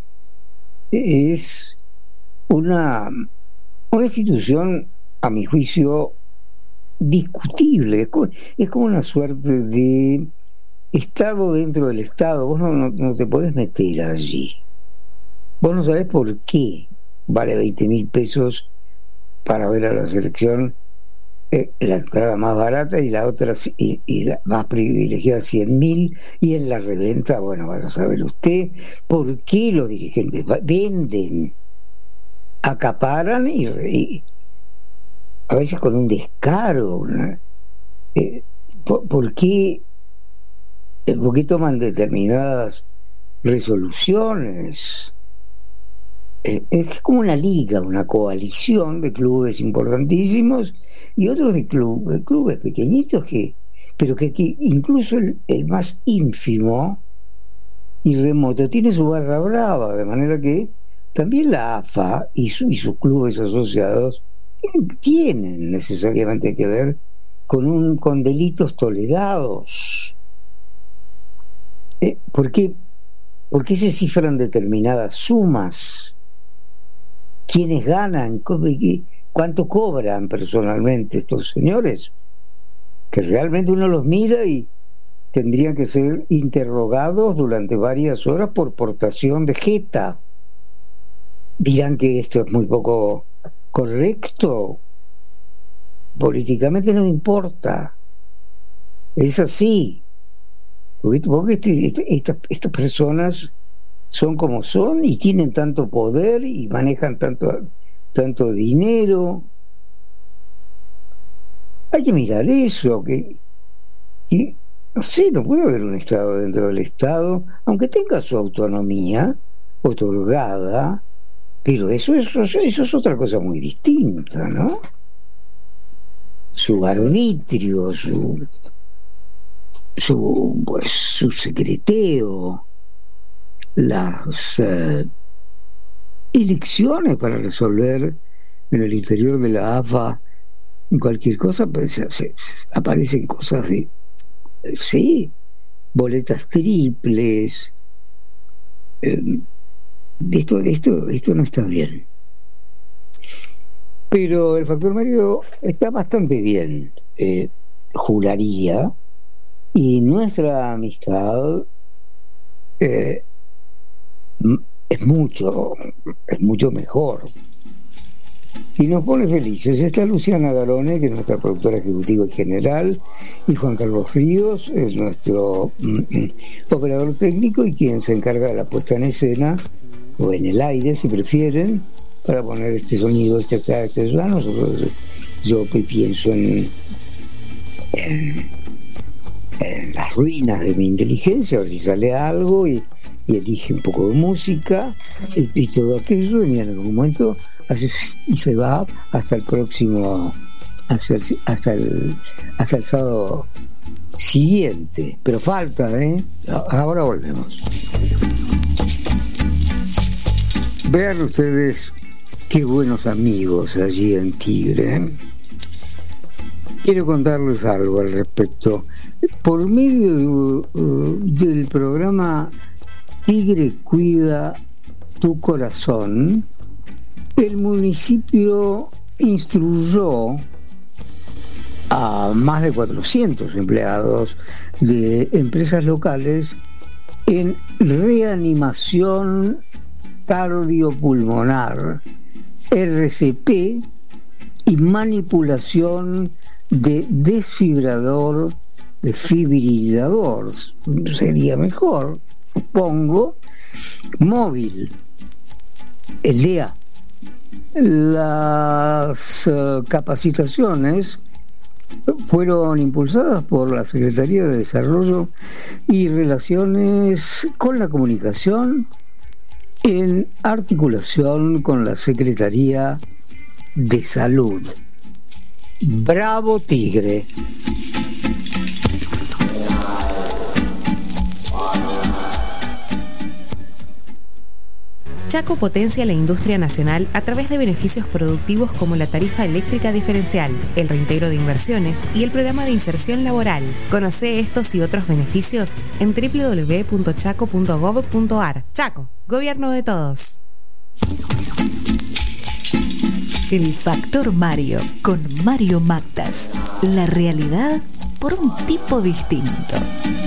es una, una institución, a mi juicio, discutible. Es como, es como una suerte de Estado dentro del Estado. Vos no, no, no te podés meter allí. Vos no sabés por qué vale veinte mil pesos para ver a la selección, eh, la entrada más barata, y la otra y, y la más privilegiada cien mil, y en la reventa, bueno, van a saber usted por qué los dirigentes venden, acaparan y, y a veces con un descaro, ¿no? eh, por, por qué eh, por qué toman determinadas resoluciones. Es como una liga, una coalición de clubes importantísimos y otros de, club, de clubes pequeñitos que, pero que, que incluso el, el más ínfimo y remoto tiene su barra brava, de manera que también la A F A y, su, y sus clubes asociados tienen necesariamente que ver con un con delitos tolerados. Eh, ¿por qué, ¿Por qué se cifran determinadas sumas? ¿Quiénes ganan? ¿Cuánto cobran personalmente estos señores? Que realmente uno los mira y tendrían que ser interrogados durante varias horas por portación de jeta. Dirán que esto es muy poco correcto. Políticamente no importa. Es así. Porque este, este, estas, estas personas son como son y tienen tanto poder y manejan tanto tanto dinero. Hay que mirar eso, que, que no sé, no puede haber un Estado dentro del Estado, aunque tenga su autonomía otorgada, pero eso, eso, eso es otra cosa muy distinta, ¿no? Su arbitrio, su su pues su secreteo, las eh, elecciones para resolver en el interior de la A F A cualquier cosa, pues, se, se, aparecen cosas de eh, sí, boletas triples. eh, esto, esto, esto no está bien. Pero el factor Mario está bastante bien, eh, juraría, y nuestra amistad eh, es mucho, es mucho mejor. Y nos pone felices. Está Luciana Garone, que es nuestra productora ejecutiva y general, y Juan Carlos Ríos es nuestro mm, operador técnico y quien se encarga de la puesta en escena, o en el aire si prefieren, para poner este sonido, este acá, este allá. Nosotros, yo que pienso en, en, en las ruinas de mi inteligencia, a ver si sale algo, y, y elige un poco de música, y, y todo aquello, y en algún momento hace, y se va hasta el próximo, hasta el, hasta el, hasta el sábado siguiente. Pero falta, ¿eh? Ahora volvemos. Vean ustedes qué buenos amigos allí en Tigre, ¿eh? Quiero contarles algo al respecto. Por medio de, uh, del programa Tigre Cuida Tu Corazón, el municipio instruyó a más de cuatrocientos empleados de empresas locales en reanimación cardiopulmonar, R C P y manipulación de desfibrador, desfibrilador, sería mejor, supongo, móvil, el D E A. Las uh, capacitaciones fueron impulsadas por la Secretaría de Desarrollo y Relaciones con la Comunicación en articulación con la Secretaría de Salud. ¡Bravo, Tigre! Chaco potencia la industria nacional a través de beneficios productivos como la tarifa eléctrica diferencial, el reintegro de inversiones y el programa de inserción laboral. Conoce estos y otros beneficios en doble u doble u doble u punto chaco punto gob punto ar. Chaco, gobierno de todos. El Factor Mario, con Mario Mactas. La realidad por un tipo distinto.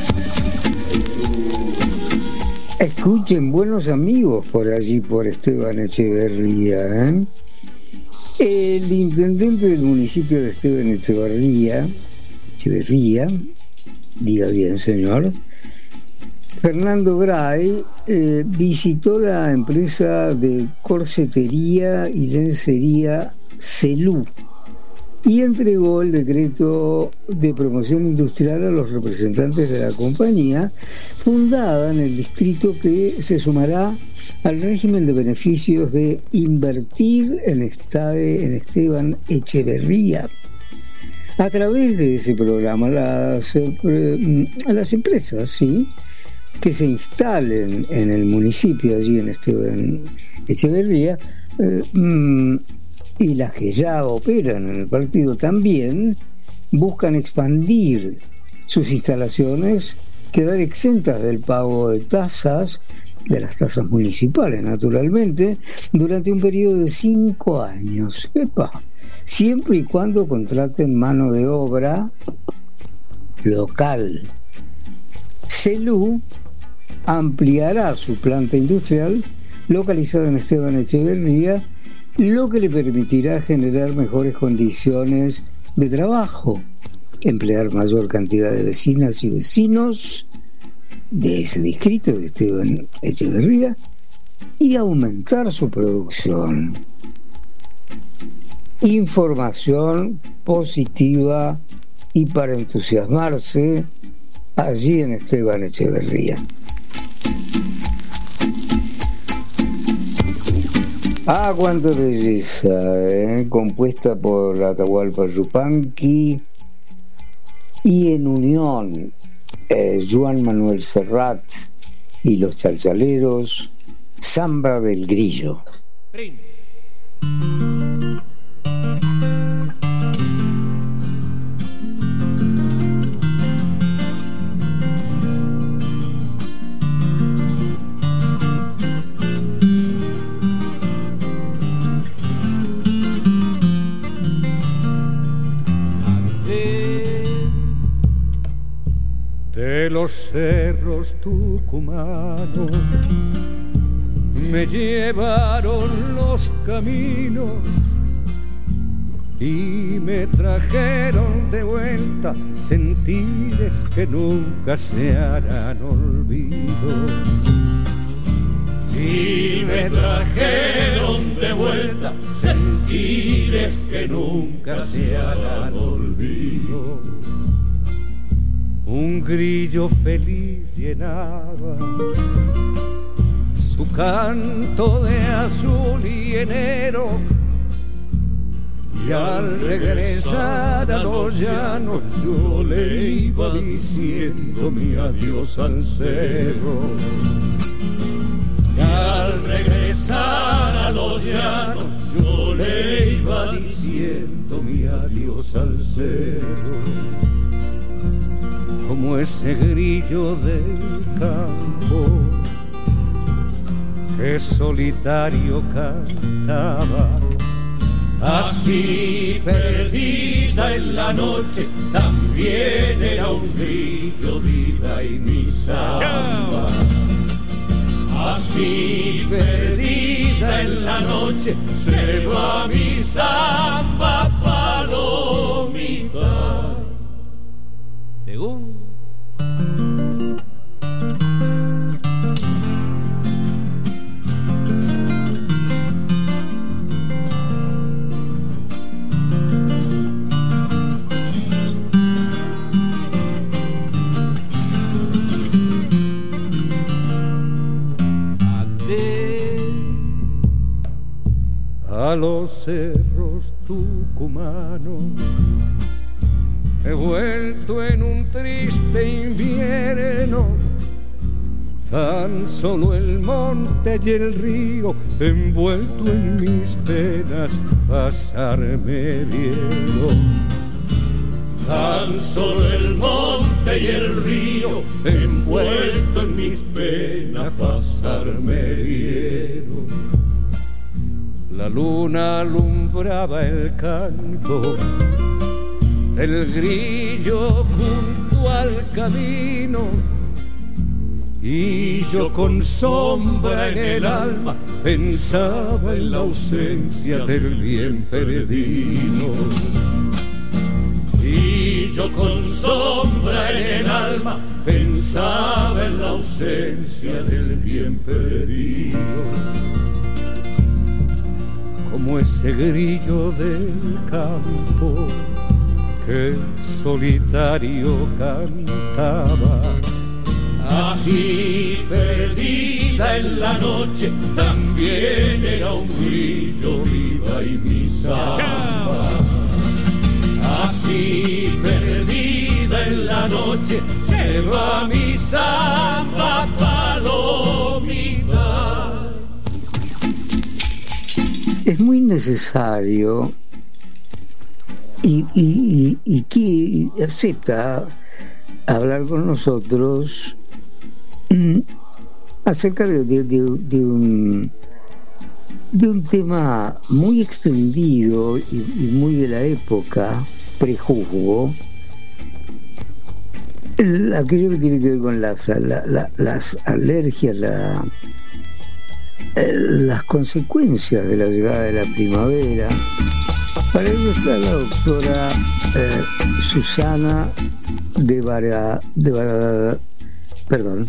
Escuchen, buenos amigos, por allí, por Esteban Echeverría, ¿eh? El intendente del municipio de Esteban Echeverría, Echeverría, diga bien señor, Fernando Gray, eh, visitó la empresa de corsetería y lencería Celú y entregó el decreto de promoción industrial a los representantes de la compañía, fundada en el distrito que se sumará al régimen de beneficios de invertir en, Estade, en Esteban Echeverría. A través de ese programa, las, eh, las empresas, sí, que se instalen en el municipio, allí en Esteban Echeverría, eh, mm, y las que ya operan en el partido también, buscan expandir sus instalaciones, quedar exentas del pago de tasas, de las tasas municipales naturalmente, durante un periodo de cinco años. ¡Epa! Siempre y cuando contraten mano de obra local. Celú ampliará su planta industrial localizada en Esteban Echeverría, lo que le permitirá generar mejores condiciones de trabajo, emplear mayor cantidad de vecinas y vecinos de ese distrito de Esteban Echeverría y aumentar su producción. Información positiva y para entusiasmarse allí en Esteban Echeverría. Ah, cuánta belleza, ¿eh? Compuesta por Atahualpa Yupanqui y en unión eh, Juan Manuel Serrat y los Chalchaleros, Samba del Grillo. Rin. cerros tucumanos me llevaron los caminos y me trajeron de vuelta sentires que nunca se harán olvido. Y me trajeron de vuelta sentires que nunca se harán olvido. Un grillo feliz llenaba su canto de azul y enero, y al regresar a los llanos yo le iba diciendo mi adiós al cerro. Y al regresar a los llanos yo le iba diciendo mi adiós al cerro. Como ese grillo del campo que solitario cantaba, así perdida en la noche también era un grillo vida y mi samba. Así perdida en la noche se va mi samba palomita. Según a los cerros tucumanos he vuelto en un triste invierno, tan solo el monte y el río envuelto en mis penas pasarme vieron. Tan solo el monte y el río envuelto en mis penas pasarme vieron. La luna alumbraba el canto del grillo junto al camino, y yo con sombra en el alma pensaba en la ausencia del bien perdido. Y yo con sombra en el alma pensaba en la ausencia del bien perdido. Como ese grillo del campo que solitario cantaba, así perdida en la noche también era un grillo viva y mi samba. Así perdida en la noche se va mi samba palomita. Es muy necesario y, y, y, y que acepta hablar con nosotros mm, acerca de, de, de, de, un, de un tema muy extendido y, y muy de la época, prejuzgo, el, aquello que tiene que ver con las, la, la, las alergias, la las consecuencias de la llegada de la primavera. Para ello está la doctora eh, Susana de Vara, de Vara, perdón,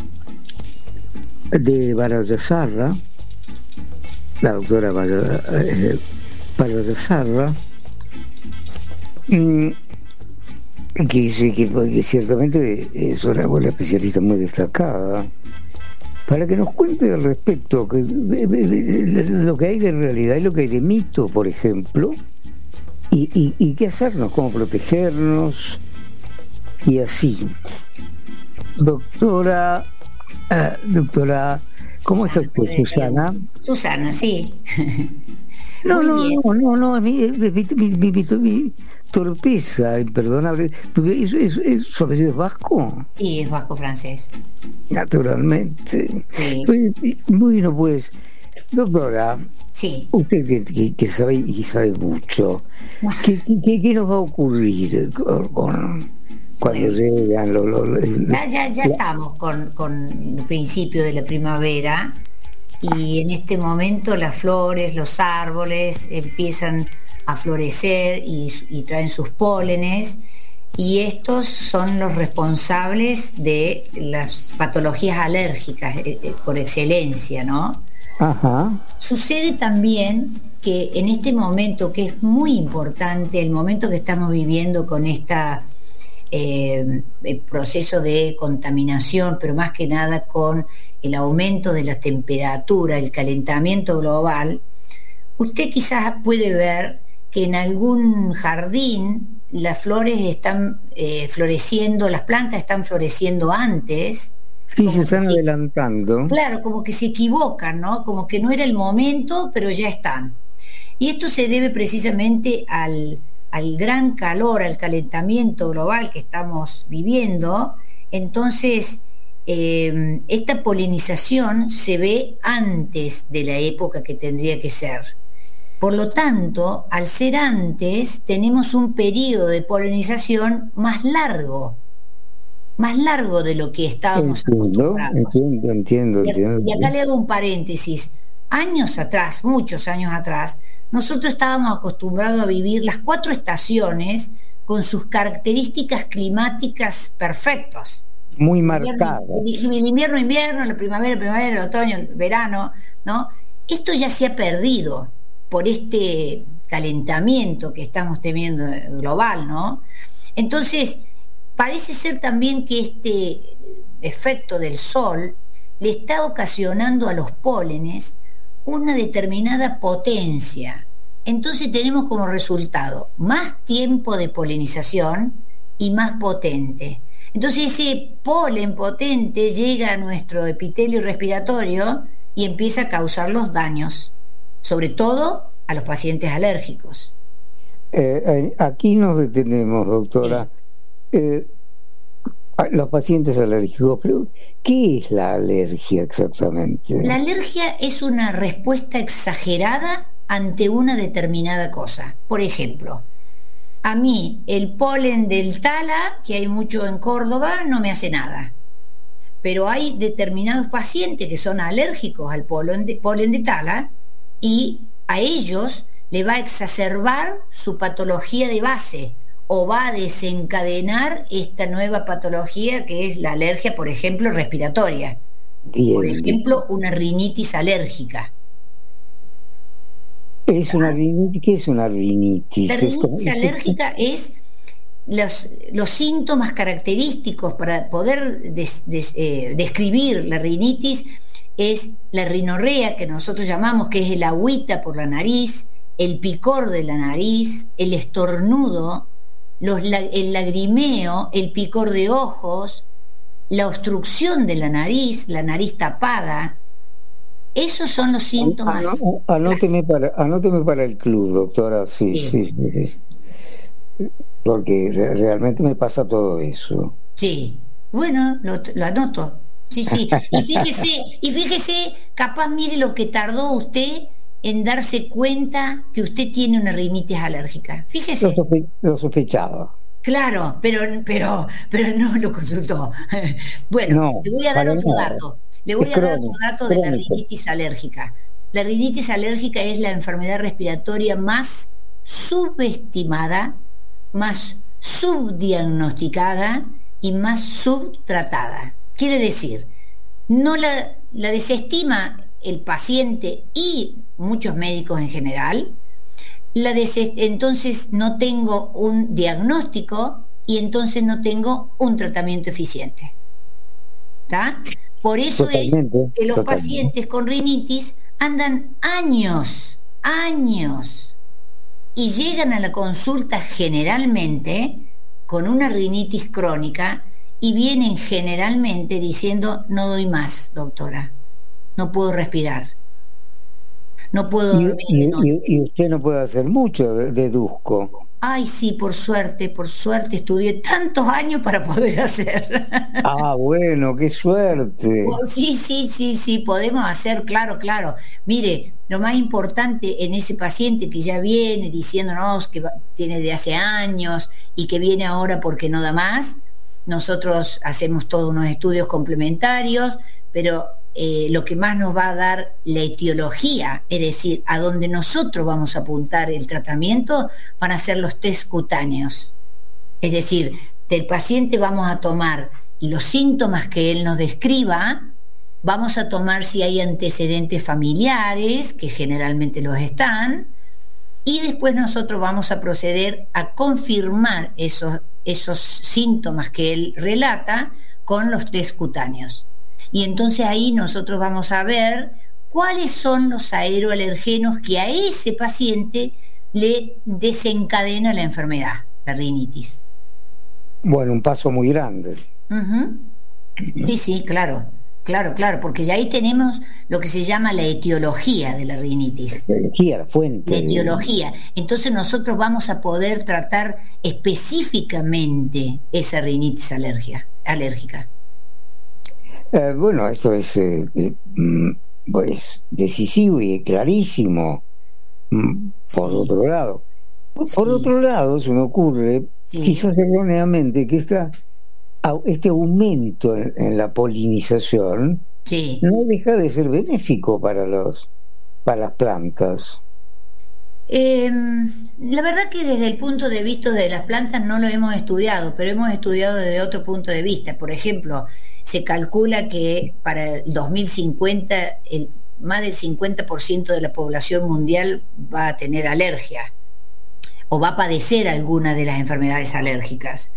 de Barayazarra, la doctora Barayazarra, eh, que dice que, que ciertamente es una buena especialista muy destacada, para que nos cuente al respecto que, lo que hay de realidad y lo que hay de mito, por ejemplo, y, y, y qué hacernos, cómo protegernos, y así. Doctora, uh, doctora, ¿cómo está usted, Susana? Susana, sí. No, no, no, no, no, a mí, mi, mi, mi, mi, mi torpeza, imperdonable. ¿Eso, eso, eso, ¿Su apellido es vasco? Sí, es vasco-francés. Naturalmente. Sí. Bueno, pues, doctora, sí. Usted que, que, que sabe y sabe mucho, ¿qué, qué, qué nos va a ocurrir con, con, cuando Bueno. llegan los... los- los- Ya, ya, ya la- estamos con, con el principio de la primavera y en este momento las flores, los árboles empiezan a florecer y, y traen sus pólenes, y estos son los responsables de las patologías alérgicas eh, eh, por excelencia, ¿no? Ajá. Sucede también que en este momento, que es muy importante, el momento que estamos viviendo con esta eh, el proceso de contaminación, pero más que nada con el aumento de la temperatura, el calentamiento global, usted quizás puede ver que en algún jardín las flores están eh, floreciendo, las plantas están floreciendo antes. Sí, se están adelantando. Claro, como que se equivocan, ¿no? Como que no era el momento, pero ya están. Y esto se debe precisamente al, al gran calor, al calentamiento global que estamos viviendo. Entonces, eh, esta polinización se ve antes de la época que tendría que ser. Por lo tanto, al ser antes, tenemos un periodo de polinización más largo, más largo de lo que estábamos Entiendo, acostumbrados. entiendo, entiendo, Y, entiendo. y acá le hago un paréntesis. Años atrás, muchos años atrás, nosotros estábamos acostumbrados a vivir las cuatro estaciones con sus características climáticas perfectos. Muy El marcado. invierno, el invierno, invierno, la primavera, primavera, el otoño, el verano, ¿no? Esto ya se ha perdido por este calentamiento que estamos teniendo global, ¿no? Entonces, parece ser también que este efecto del sol le está ocasionando a los pólenes una determinada potencia. Entonces tenemos como resultado más tiempo de polinización y más potente. Entonces ese polen potente llega a nuestro epitelio respiratorio y empieza a causar los daños, sobre todo a los pacientes alérgicos. Eh, eh, aquí nos detenemos, doctora. Eh, a los pacientes alérgicos, pero ¿qué es la alergia exactamente? La alergia es una respuesta exagerada ante una determinada cosa. Por ejemplo, a mí el polen del tala, que hay mucho en Córdoba, no me hace nada. Pero hay determinados pacientes que son alérgicos al polen de, polen de tala y a ellos le va a exacerbar su patología de base o va a desencadenar esta nueva patología que es la alergia, por ejemplo, respiratoria. Bien. Por ejemplo, una rinitis alérgica. ¿Es una rinitis? ¿Qué es una rinitis? La Es como- rinitis alérgica es los, los síntomas característicos para poder des- des- eh, describir la rinitis. Es la rinorrea, que nosotros llamamos, que es el agüita por la nariz, el picor de la nariz, el estornudo, los, la- el lagrimeo, el picor de ojos, la obstrucción de la nariz, la nariz tapada. Esos son los síntomas. Ano- Anóteme para, anóteme para el club, doctora, sí, Sí. sí, sí, sí. Porque re- realmente me pasa todo eso. Sí, bueno, lo, lo anoto. Sí, sí. Y fíjese, y fíjese, capaz mire lo que tardó usted en darse cuenta que usted tiene una rinitis alérgica. Lo, Fíjese. sospe- lo sospechaba. Claro, pero pero pero no lo consultó. Bueno, No, le voy a dar para otro nada. dato. Le voy Es a dar crónico, otro dato de la crónico. rinitis alérgica. La rinitis alérgica es la enfermedad respiratoria más subestimada, más subdiagnosticada y más subtratada. Quiere decir, no la, la desestima el paciente y muchos médicos en general. La des- entonces no tengo un diagnóstico y entonces no tengo un tratamiento eficiente. ¿Está? Por eso Totalmente, es que los totalmente. pacientes con rinitis andan años, años, y llegan a la consulta generalmente con una rinitis crónica y vienen generalmente diciendo: no doy más, doctora, no puedo respirar, no puedo Y, dormir y- de noche. y- y usted no puede hacer mucho, de- deduzco. Ay, sí, por suerte, por suerte estudié tantos años para poder hacer. Ah, bueno, qué suerte. Sí, sí, sí, sí, podemos hacer, claro, claro. Mire, lo más importante en ese paciente que ya viene diciéndonos que va- tiene de hace años y que viene ahora porque no da más, nosotros hacemos todos unos estudios complementarios, pero eh, lo que más nos va a dar la etiología, es decir, a donde nosotros vamos a apuntar el tratamiento, van a ser los test cutáneos. Es decir, del paciente vamos a tomar los síntomas que él nos describa, vamos a tomar si hay antecedentes familiares, que generalmente los están, y después nosotros vamos a proceder a confirmar esos, esos síntomas que él relata con los test cutáneos. Y entonces ahí nosotros vamos a ver cuáles son los aeroalergenos que a ese paciente le desencadena la enfermedad, la rinitis. Bueno, un paso muy grande. Uh-huh. Sí, sí, claro, claro, claro, porque ya ahí tenemos lo que se llama la etiología de la rinitis. La etiología, la fuente. La etiología. Entonces nosotros vamos a poder tratar específicamente esa rinitis alergia, alérgica. Eh, bueno, esto es eh, eh, pues decisivo y clarísimo. Por sí. otro lado, por sí. otro lado se me ocurre, sí. quizás erróneamente, que esta, este aumento en, en la polinización sí. no deja de ser benéfico para los para las plantas. Eh, la verdad que desde el punto de vista de las plantas no lo hemos estudiado, pero hemos estudiado desde otro punto de vista. Por ejemplo, se calcula que para el dos mil cincuenta el, más del cincuenta por ciento de la población mundial va a tener alergia o va a padecer alguna de las enfermedades alérgicas.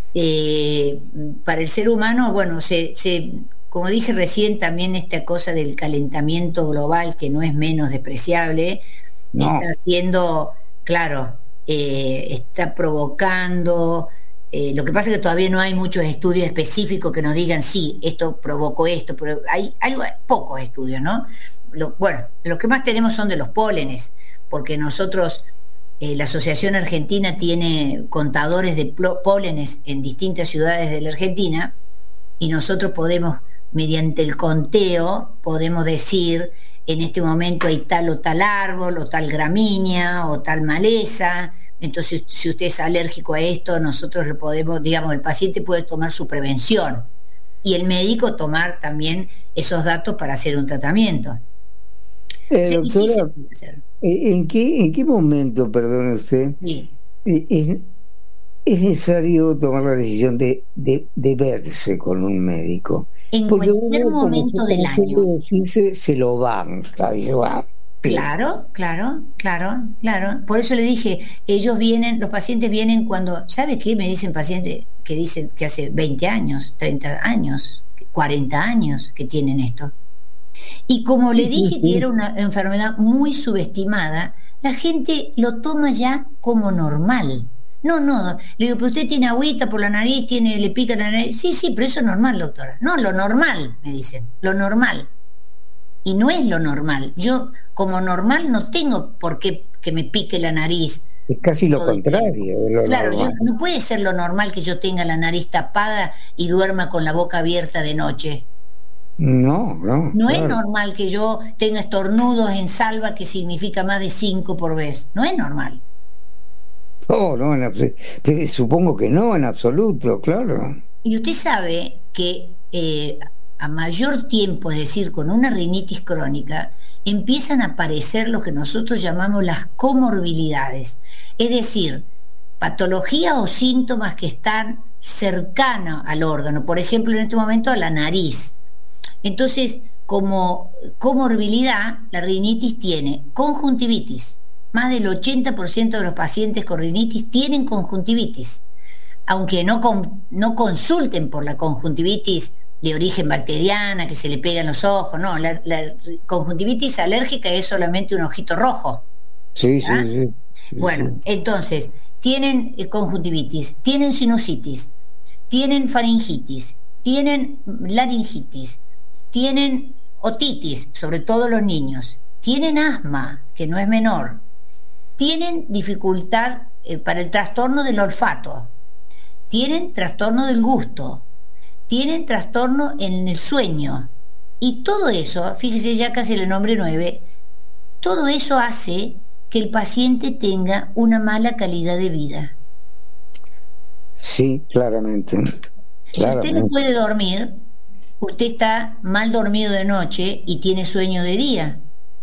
Eh, para el ser humano, bueno, se, se, como dije recién, también esta cosa del calentamiento global, que no es menos despreciable, no. está haciendo, claro, eh, está provocando... Eh, lo que pasa es que todavía no hay muchos estudios específicos que nos digan sí, esto provocó esto, pero hay, hay pocos estudios, ¿no? Lo, bueno, los que más tenemos son de los pólenes, porque nosotros, eh, la Asociación Argentina tiene contadores de pólenes en distintas ciudades de la Argentina, y nosotros podemos, mediante el conteo, podemos decir en este momento hay tal o tal árbol, o tal gramínea, o tal maleza. Entonces, si usted es alérgico a esto, nosotros lo podemos, digamos, el paciente puede tomar su prevención y el médico tomar también esos datos para hacer un tratamiento. Eh, sí, doctora, sí ¿en qué, en qué momento, perdone usted, sí. es, es necesario tomar la decisión de, de, de verse con un médico? En Porque cualquier uno, momento del año. Decirse, se lo van, se van. Claro, claro, claro, claro. Por eso le dije, ellos vienen, los pacientes vienen cuando, ¿sabe qué? Me dicen pacientes que dicen que hace veinte años, treinta años, cuarenta años que tienen esto. Y como le dije que era una enfermedad muy subestimada, la gente lo toma ya como normal. No, no, le digo, pero usted tiene agüita por la nariz, tiene, le pica la nariz. Sí, sí, pero eso es normal, doctora. No, lo normal, me dicen, lo normal. Y no es lo normal. Yo, como normal, no tengo por qué que me pique la nariz. Es casi lo contrario de lo Claro, normal. Yo, no puede ser lo normal que yo tenga la nariz tapada y duerma con la boca abierta de noche. No, no. No claro. es normal que yo tenga estornudos en salva, que significa más de cinco por vez. No es normal. No, no, en abs- supongo que no, en absoluto, claro. Y usted sabe que... Eh, a mayor tiempo, es decir, con una rinitis crónica, empiezan a aparecer lo que nosotros llamamos las comorbilidades, es decir, patologías o síntomas que están cercanos al órgano, por ejemplo, en este momento a la nariz. Entonces, como comorbilidad, la rinitis tiene conjuntivitis. Más del ochenta por ciento de los pacientes con rinitis tienen conjuntivitis, aunque no, con, no consulten por la conjuntivitis de origen bacteriana, que se le pegan los ojos, no, la, la conjuntivitis alérgica es solamente un ojito rojo. Sí, sí, sí, sí. Bueno, sí. Entonces, tienen conjuntivitis, tienen sinusitis, tienen faringitis, tienen laringitis, tienen otitis, sobre todo los niños, tienen asma, que no es menor, tienen dificultad eh, para el trastorno del olfato, tienen trastorno del gusto, tienen trastorno en el sueño, y todo eso, fíjese, ya casi le nombré nueve, todo eso hace que el paciente tenga una mala calidad de vida. Sí, claramente. Si usted no puede dormir, usted está mal dormido de noche y tiene sueño de día,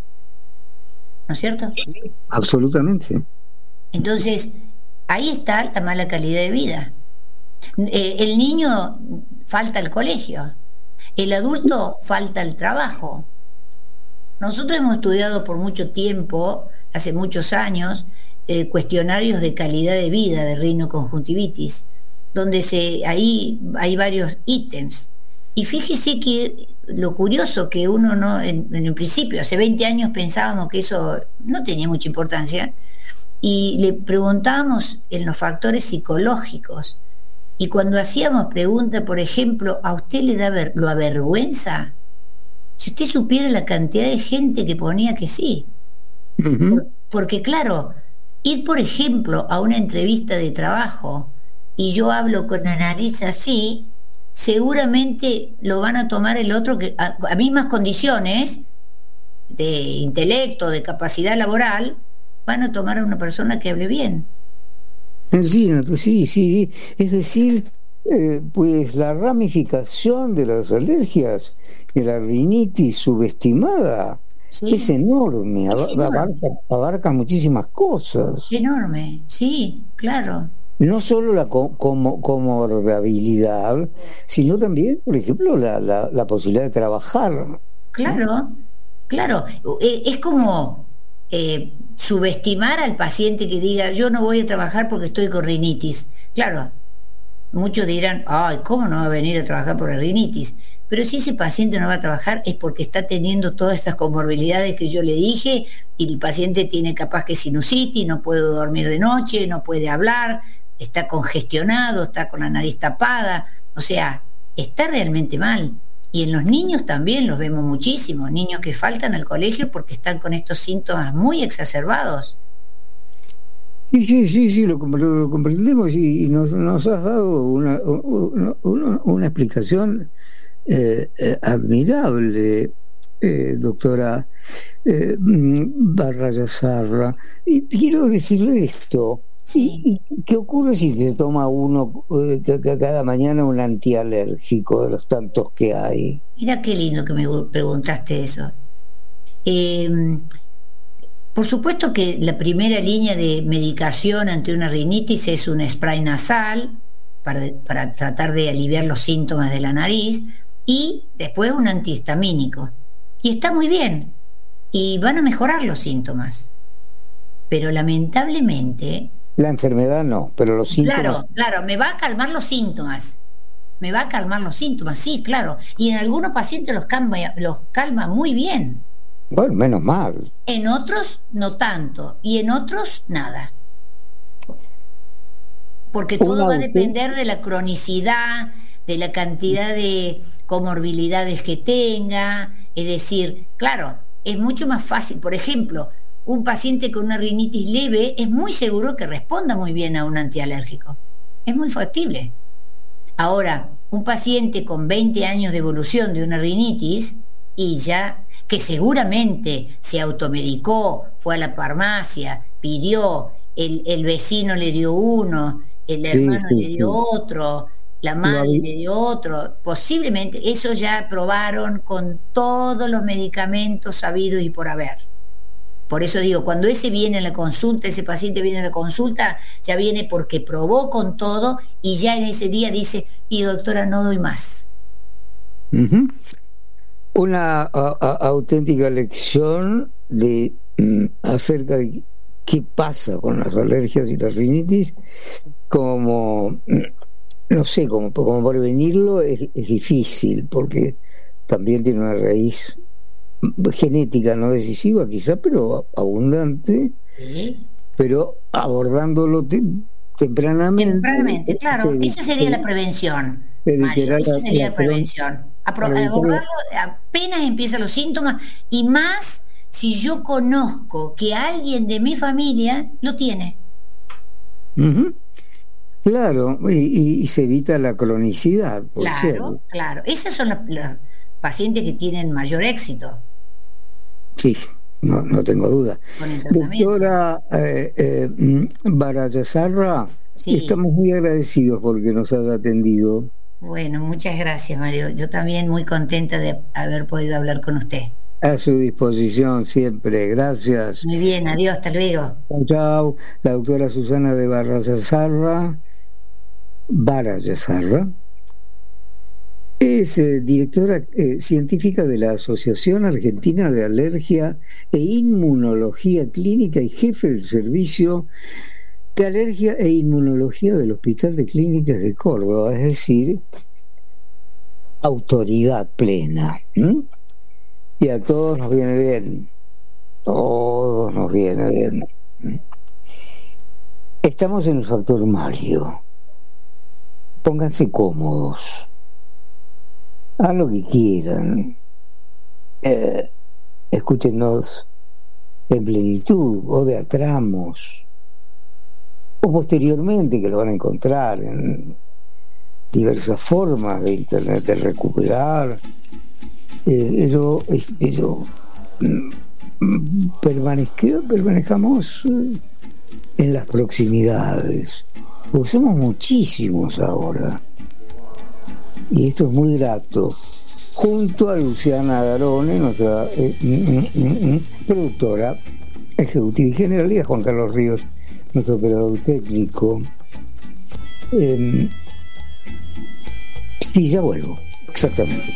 ¿no es cierto? Absolutamente. Entonces, ahí está la mala calidad de vida. Eh, el niño falta al colegio, el adulto falta al trabajo. Nosotros hemos estudiado por mucho tiempo, hace muchos años, eh, cuestionarios de calidad de vida de rinoconjuntivitis, donde se ahí hay varios ítems. Y fíjese que lo curioso que uno no, en, en el principio, hace veinte años pensábamos que eso no tenía mucha importancia, y le preguntábamos en los factores psicológicos, y cuando hacíamos preguntas, por ejemplo, ¿a usted le da ver, lo avergüenza? Si usted supiera la cantidad de gente que ponía que sí. Uh-huh. Por, porque claro, ir por ejemplo a una entrevista de trabajo y yo hablo con la nariz así, seguramente lo van a tomar el otro que a, a mismas condiciones de intelecto, de capacidad laboral, van a tomar a una persona que hable bien. Sí, sí, sí, es decir, eh, pues la ramificación de las alergias, de la rinitis subestimada, sí, es enorme, es abarca, enorme. abarca muchísimas cosas. Enorme, sí, claro. No solo la co- como comorbilidad, sino también, por ejemplo, la, la, la posibilidad de trabajar. Claro, ¿no? Claro, es como Eh, subestimar al paciente que diga yo no voy a trabajar porque estoy con rinitis. Claro, muchos dirán, ay, ¿cómo no va a venir a trabajar por la rinitis? Pero si ese paciente no va a trabajar es porque está teniendo todas estas comorbilidades que yo le dije, y el paciente tiene capaz que sinusitis, no puede dormir de noche, no puede hablar, está congestionado, está con la nariz tapada, o sea, está realmente mal. Y en los niños también los vemos muchísimo, niños que faltan al colegio porque están con estos síntomas muy exacerbados. Sí, sí, sí, sí, lo, lo, lo comprendemos y, y nos, nos has dado una, una, una, una explicación eh, eh, admirable, eh, doctora eh, Barrayasarra. Y quiero decirle esto. Sí. ¿Qué ocurre si se toma uno eh, que, que cada mañana un antialérgico de los tantos que hay? Mira qué lindo que me preguntaste eso. Eh, por supuesto que la primera línea de medicación ante una rinitis es un spray nasal para, para tratar de aliviar los síntomas de la nariz, y después un antihistamínico. Y está muy bien, y van a mejorar los síntomas. Pero lamentablemente... La enfermedad no, pero los síntomas... Claro, claro, me va a calmar los síntomas. Me va a calmar los síntomas, sí, claro. Y en algunos pacientes los calma, los calma muy bien. Bueno, menos mal. En otros no tanto, y en otros nada. Porque todo va a depender de la cronicidad, de la cantidad de comorbilidades que tenga. Es decir, claro, es mucho más fácil, por ejemplo... Un paciente con una rinitis leve es muy seguro que responda muy bien a un antialérgico. Es muy factible. Ahora, un paciente con veinte años de evolución de una rinitis y ya que seguramente se automedicó, fue a la farmacia, pidió, el, el vecino le dio uno, el hermano sí, sí, le dio sí. otro, la madre le dio otro, posiblemente eso ya probaron con todos los medicamentos sabidos y por haber. Por eso digo, cuando ese viene a la consulta, ese paciente viene a la consulta, ya viene porque probó con todo y ya en ese día dice, y doctora, no doy más. Uh-huh. Una a, a, auténtica lección de mm, acerca de qué pasa con las alergias y las rinitis, como, no sé, como, como prevenirlo es, es difícil, porque también tiene una raíz genética no decisiva quizá, pero abundante, sí. Pero abordándlo te, tempranamente tempranamente, claro, se, esa sería se, la prevención, Mario, esa sería la, la prevención, Apro- abordarlo apenas empiezan los síntomas, y más si yo conozco que alguien de mi familia lo tiene. Uh-huh. Claro, y, y, y se evita la cronicidad, por claro, cierto. Claro, esas son las, las pacientes que tienen mayor éxito. Sí, no, no tengo duda. Doctora eh, eh, Barrayasarra, sí. Estamos muy agradecidos porque nos haya atendido. Bueno, muchas gracias, Mario. Yo también muy contenta de haber podido hablar con usted. A su disposición siempre, gracias. Muy bien, adiós, hasta luego. Chao, chao. La doctora Susana de Barrazarra, Barrazarra, es eh, directora eh, científica de la Asociación Argentina de Alergia e Inmunología Clínica y jefe del servicio de Alergia e Inmunología del Hospital de Clínicas de Córdoba, es decir, autoridad plena. ¿Mm? Y a todos nos viene bien, todos nos viene bien. Estamos en el Factor Mario. Pónganse cómodos, hagan lo que quieran, eh, escúchenos en plenitud o de a tramos, o posteriormente, que lo van a encontrar en diversas formas de internet de recuperar. Eh, pero, pero permanezca, permanezcamos en las proximidades, porque somos muchísimos ahora, y esto es muy grato, junto a Luciana Garone, nuestra eh, mm, mm, mm, productora ejecutiva y general, y a Juan Carlos Ríos, nuestro operador técnico. Eh, sí, ya vuelvo, exactamente.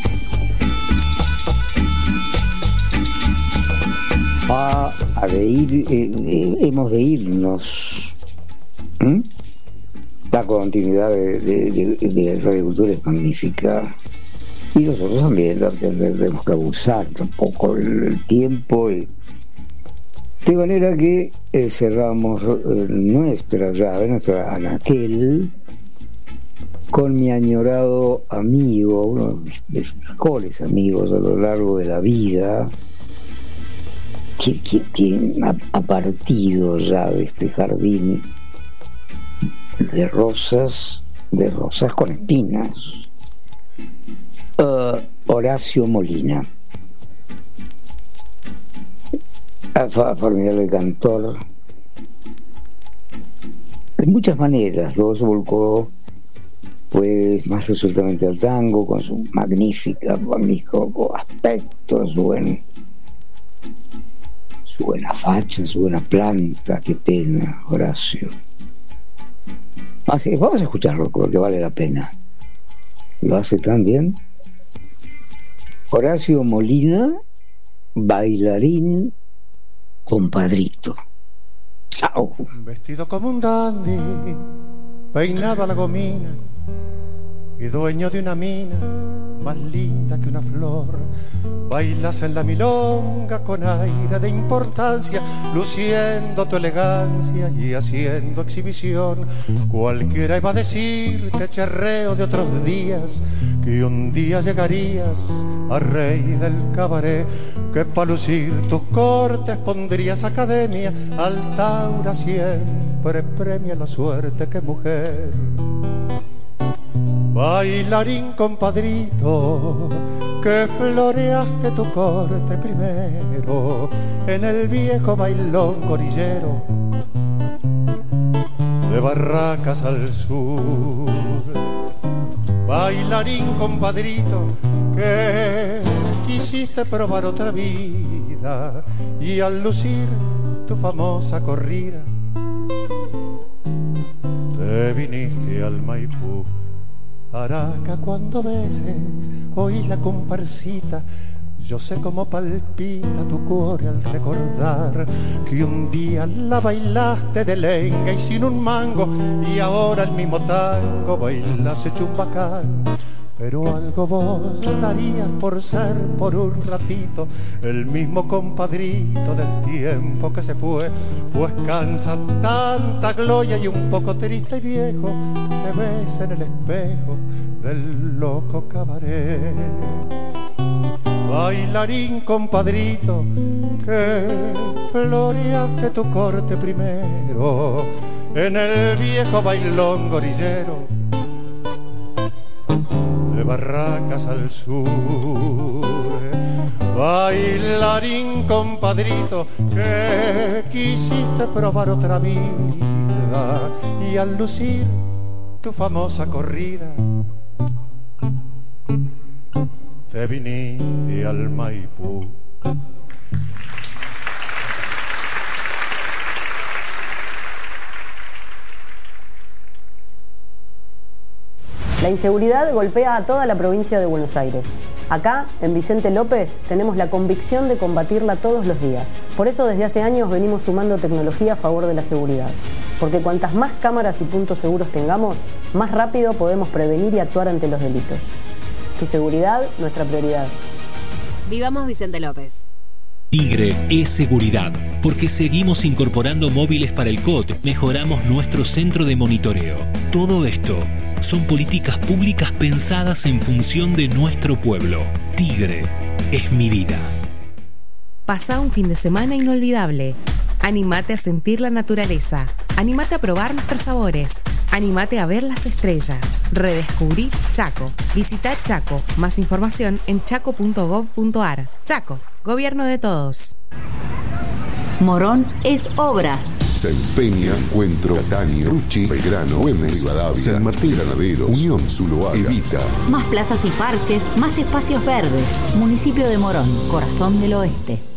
Ah, a de ir, eh, eh, hemos de irnos. ¿Mm? La continuidad de, de, de, de Radio Cultura es magnífica, y nosotros también tenemos que abusar un poco el, el tiempo, y de manera que eh, cerramos eh, nuestra llave, nuestra anaquel, con mi añorado amigo, uno de mis, de mis mejores amigos a lo largo de la vida, que, que, que ha, ha partido ya de este jardín de rosas, de rosas con espinas. Uh, Horacio Molina, formidable cantor de muchas maneras. Luego se volcó pues más resueltamente al tango, con su magnífica, magnífico aspecto, su buen su buena facha, su buena planta. Qué pena, Horacio. Así, vamos a escucharlo porque vale la pena, lo hace tan bien. Horacio Molina, bailarín, compadrito. Chao. Vestido como un dandy, peinado a la gomina, y dueño de una mina más linda que una flor. Bailas en la milonga con aire de importancia, luciendo tu elegancia y haciendo exhibición. Cualquiera iba a decirte, cherreo de otros días, que un día llegarías a rey del cabaret, que pa' lucir tus cortes pondrías academia. Altaura siempre premia la suerte que mujer. Bailarín compadrito, que floreaste tu corte primero en el viejo bailón gorillero de Barracas al sur. Bailarín compadrito, que quisiste probar otra vida, y al lucir tu famosa corrida te viniste al Maipú. Araca, cuando beses, oís la comparsita, yo sé cómo palpita tu cuore al recordar que un día la bailaste de lenga y sin un mango, y ahora el mismo tango bailas hecho un bacán. Pero algo vos darías por ser por un ratito el mismo compadrito del tiempo que se fue, pues cansa tanta gloria y un poco triste y viejo te ves en el espejo del loco cabaret. Bailarín compadrito, que floreaste tu corte primero en el viejo bailón gorillero de Barracas al sur. Bailarín compadrito, que quisiste probar otra vida, y al lucir tu famosa corrida te viniste al Maipú. La inseguridad golpea a toda la provincia de Buenos Aires. Acá, en Vicente López, tenemos la convicción de combatirla todos los días. Por eso desde hace años venimos sumando tecnología a favor de la seguridad. Porque cuantas más cámaras y puntos seguros tengamos, más rápido podemos prevenir y actuar ante los delitos. Tu seguridad, nuestra prioridad. Vivamos Vicente López. Tigre es seguridad, porque seguimos incorporando móviles para el C O T, mejoramos nuestro centro de monitoreo. Todo esto son políticas públicas pensadas en función de nuestro pueblo. Tigre es mi vida. Pasá un fin de semana inolvidable. Animate a sentir la naturaleza. Animate a probar nuestros sabores. Animate a ver las estrellas. Redescubrí Chaco. Visita Chaco. Más información en chaco punto gob punto ar. Chaco, gobierno de todos. Morón es obras. Sáenz Peña, Encuentro, Catania, Ruchi, Belgrano, Güemes, Rivadavia, San Martín, Granaderos, Unión, Zuloaga, Evita. Más plazas y parques, más espacios verdes. Municipio de Morón, corazón del oeste.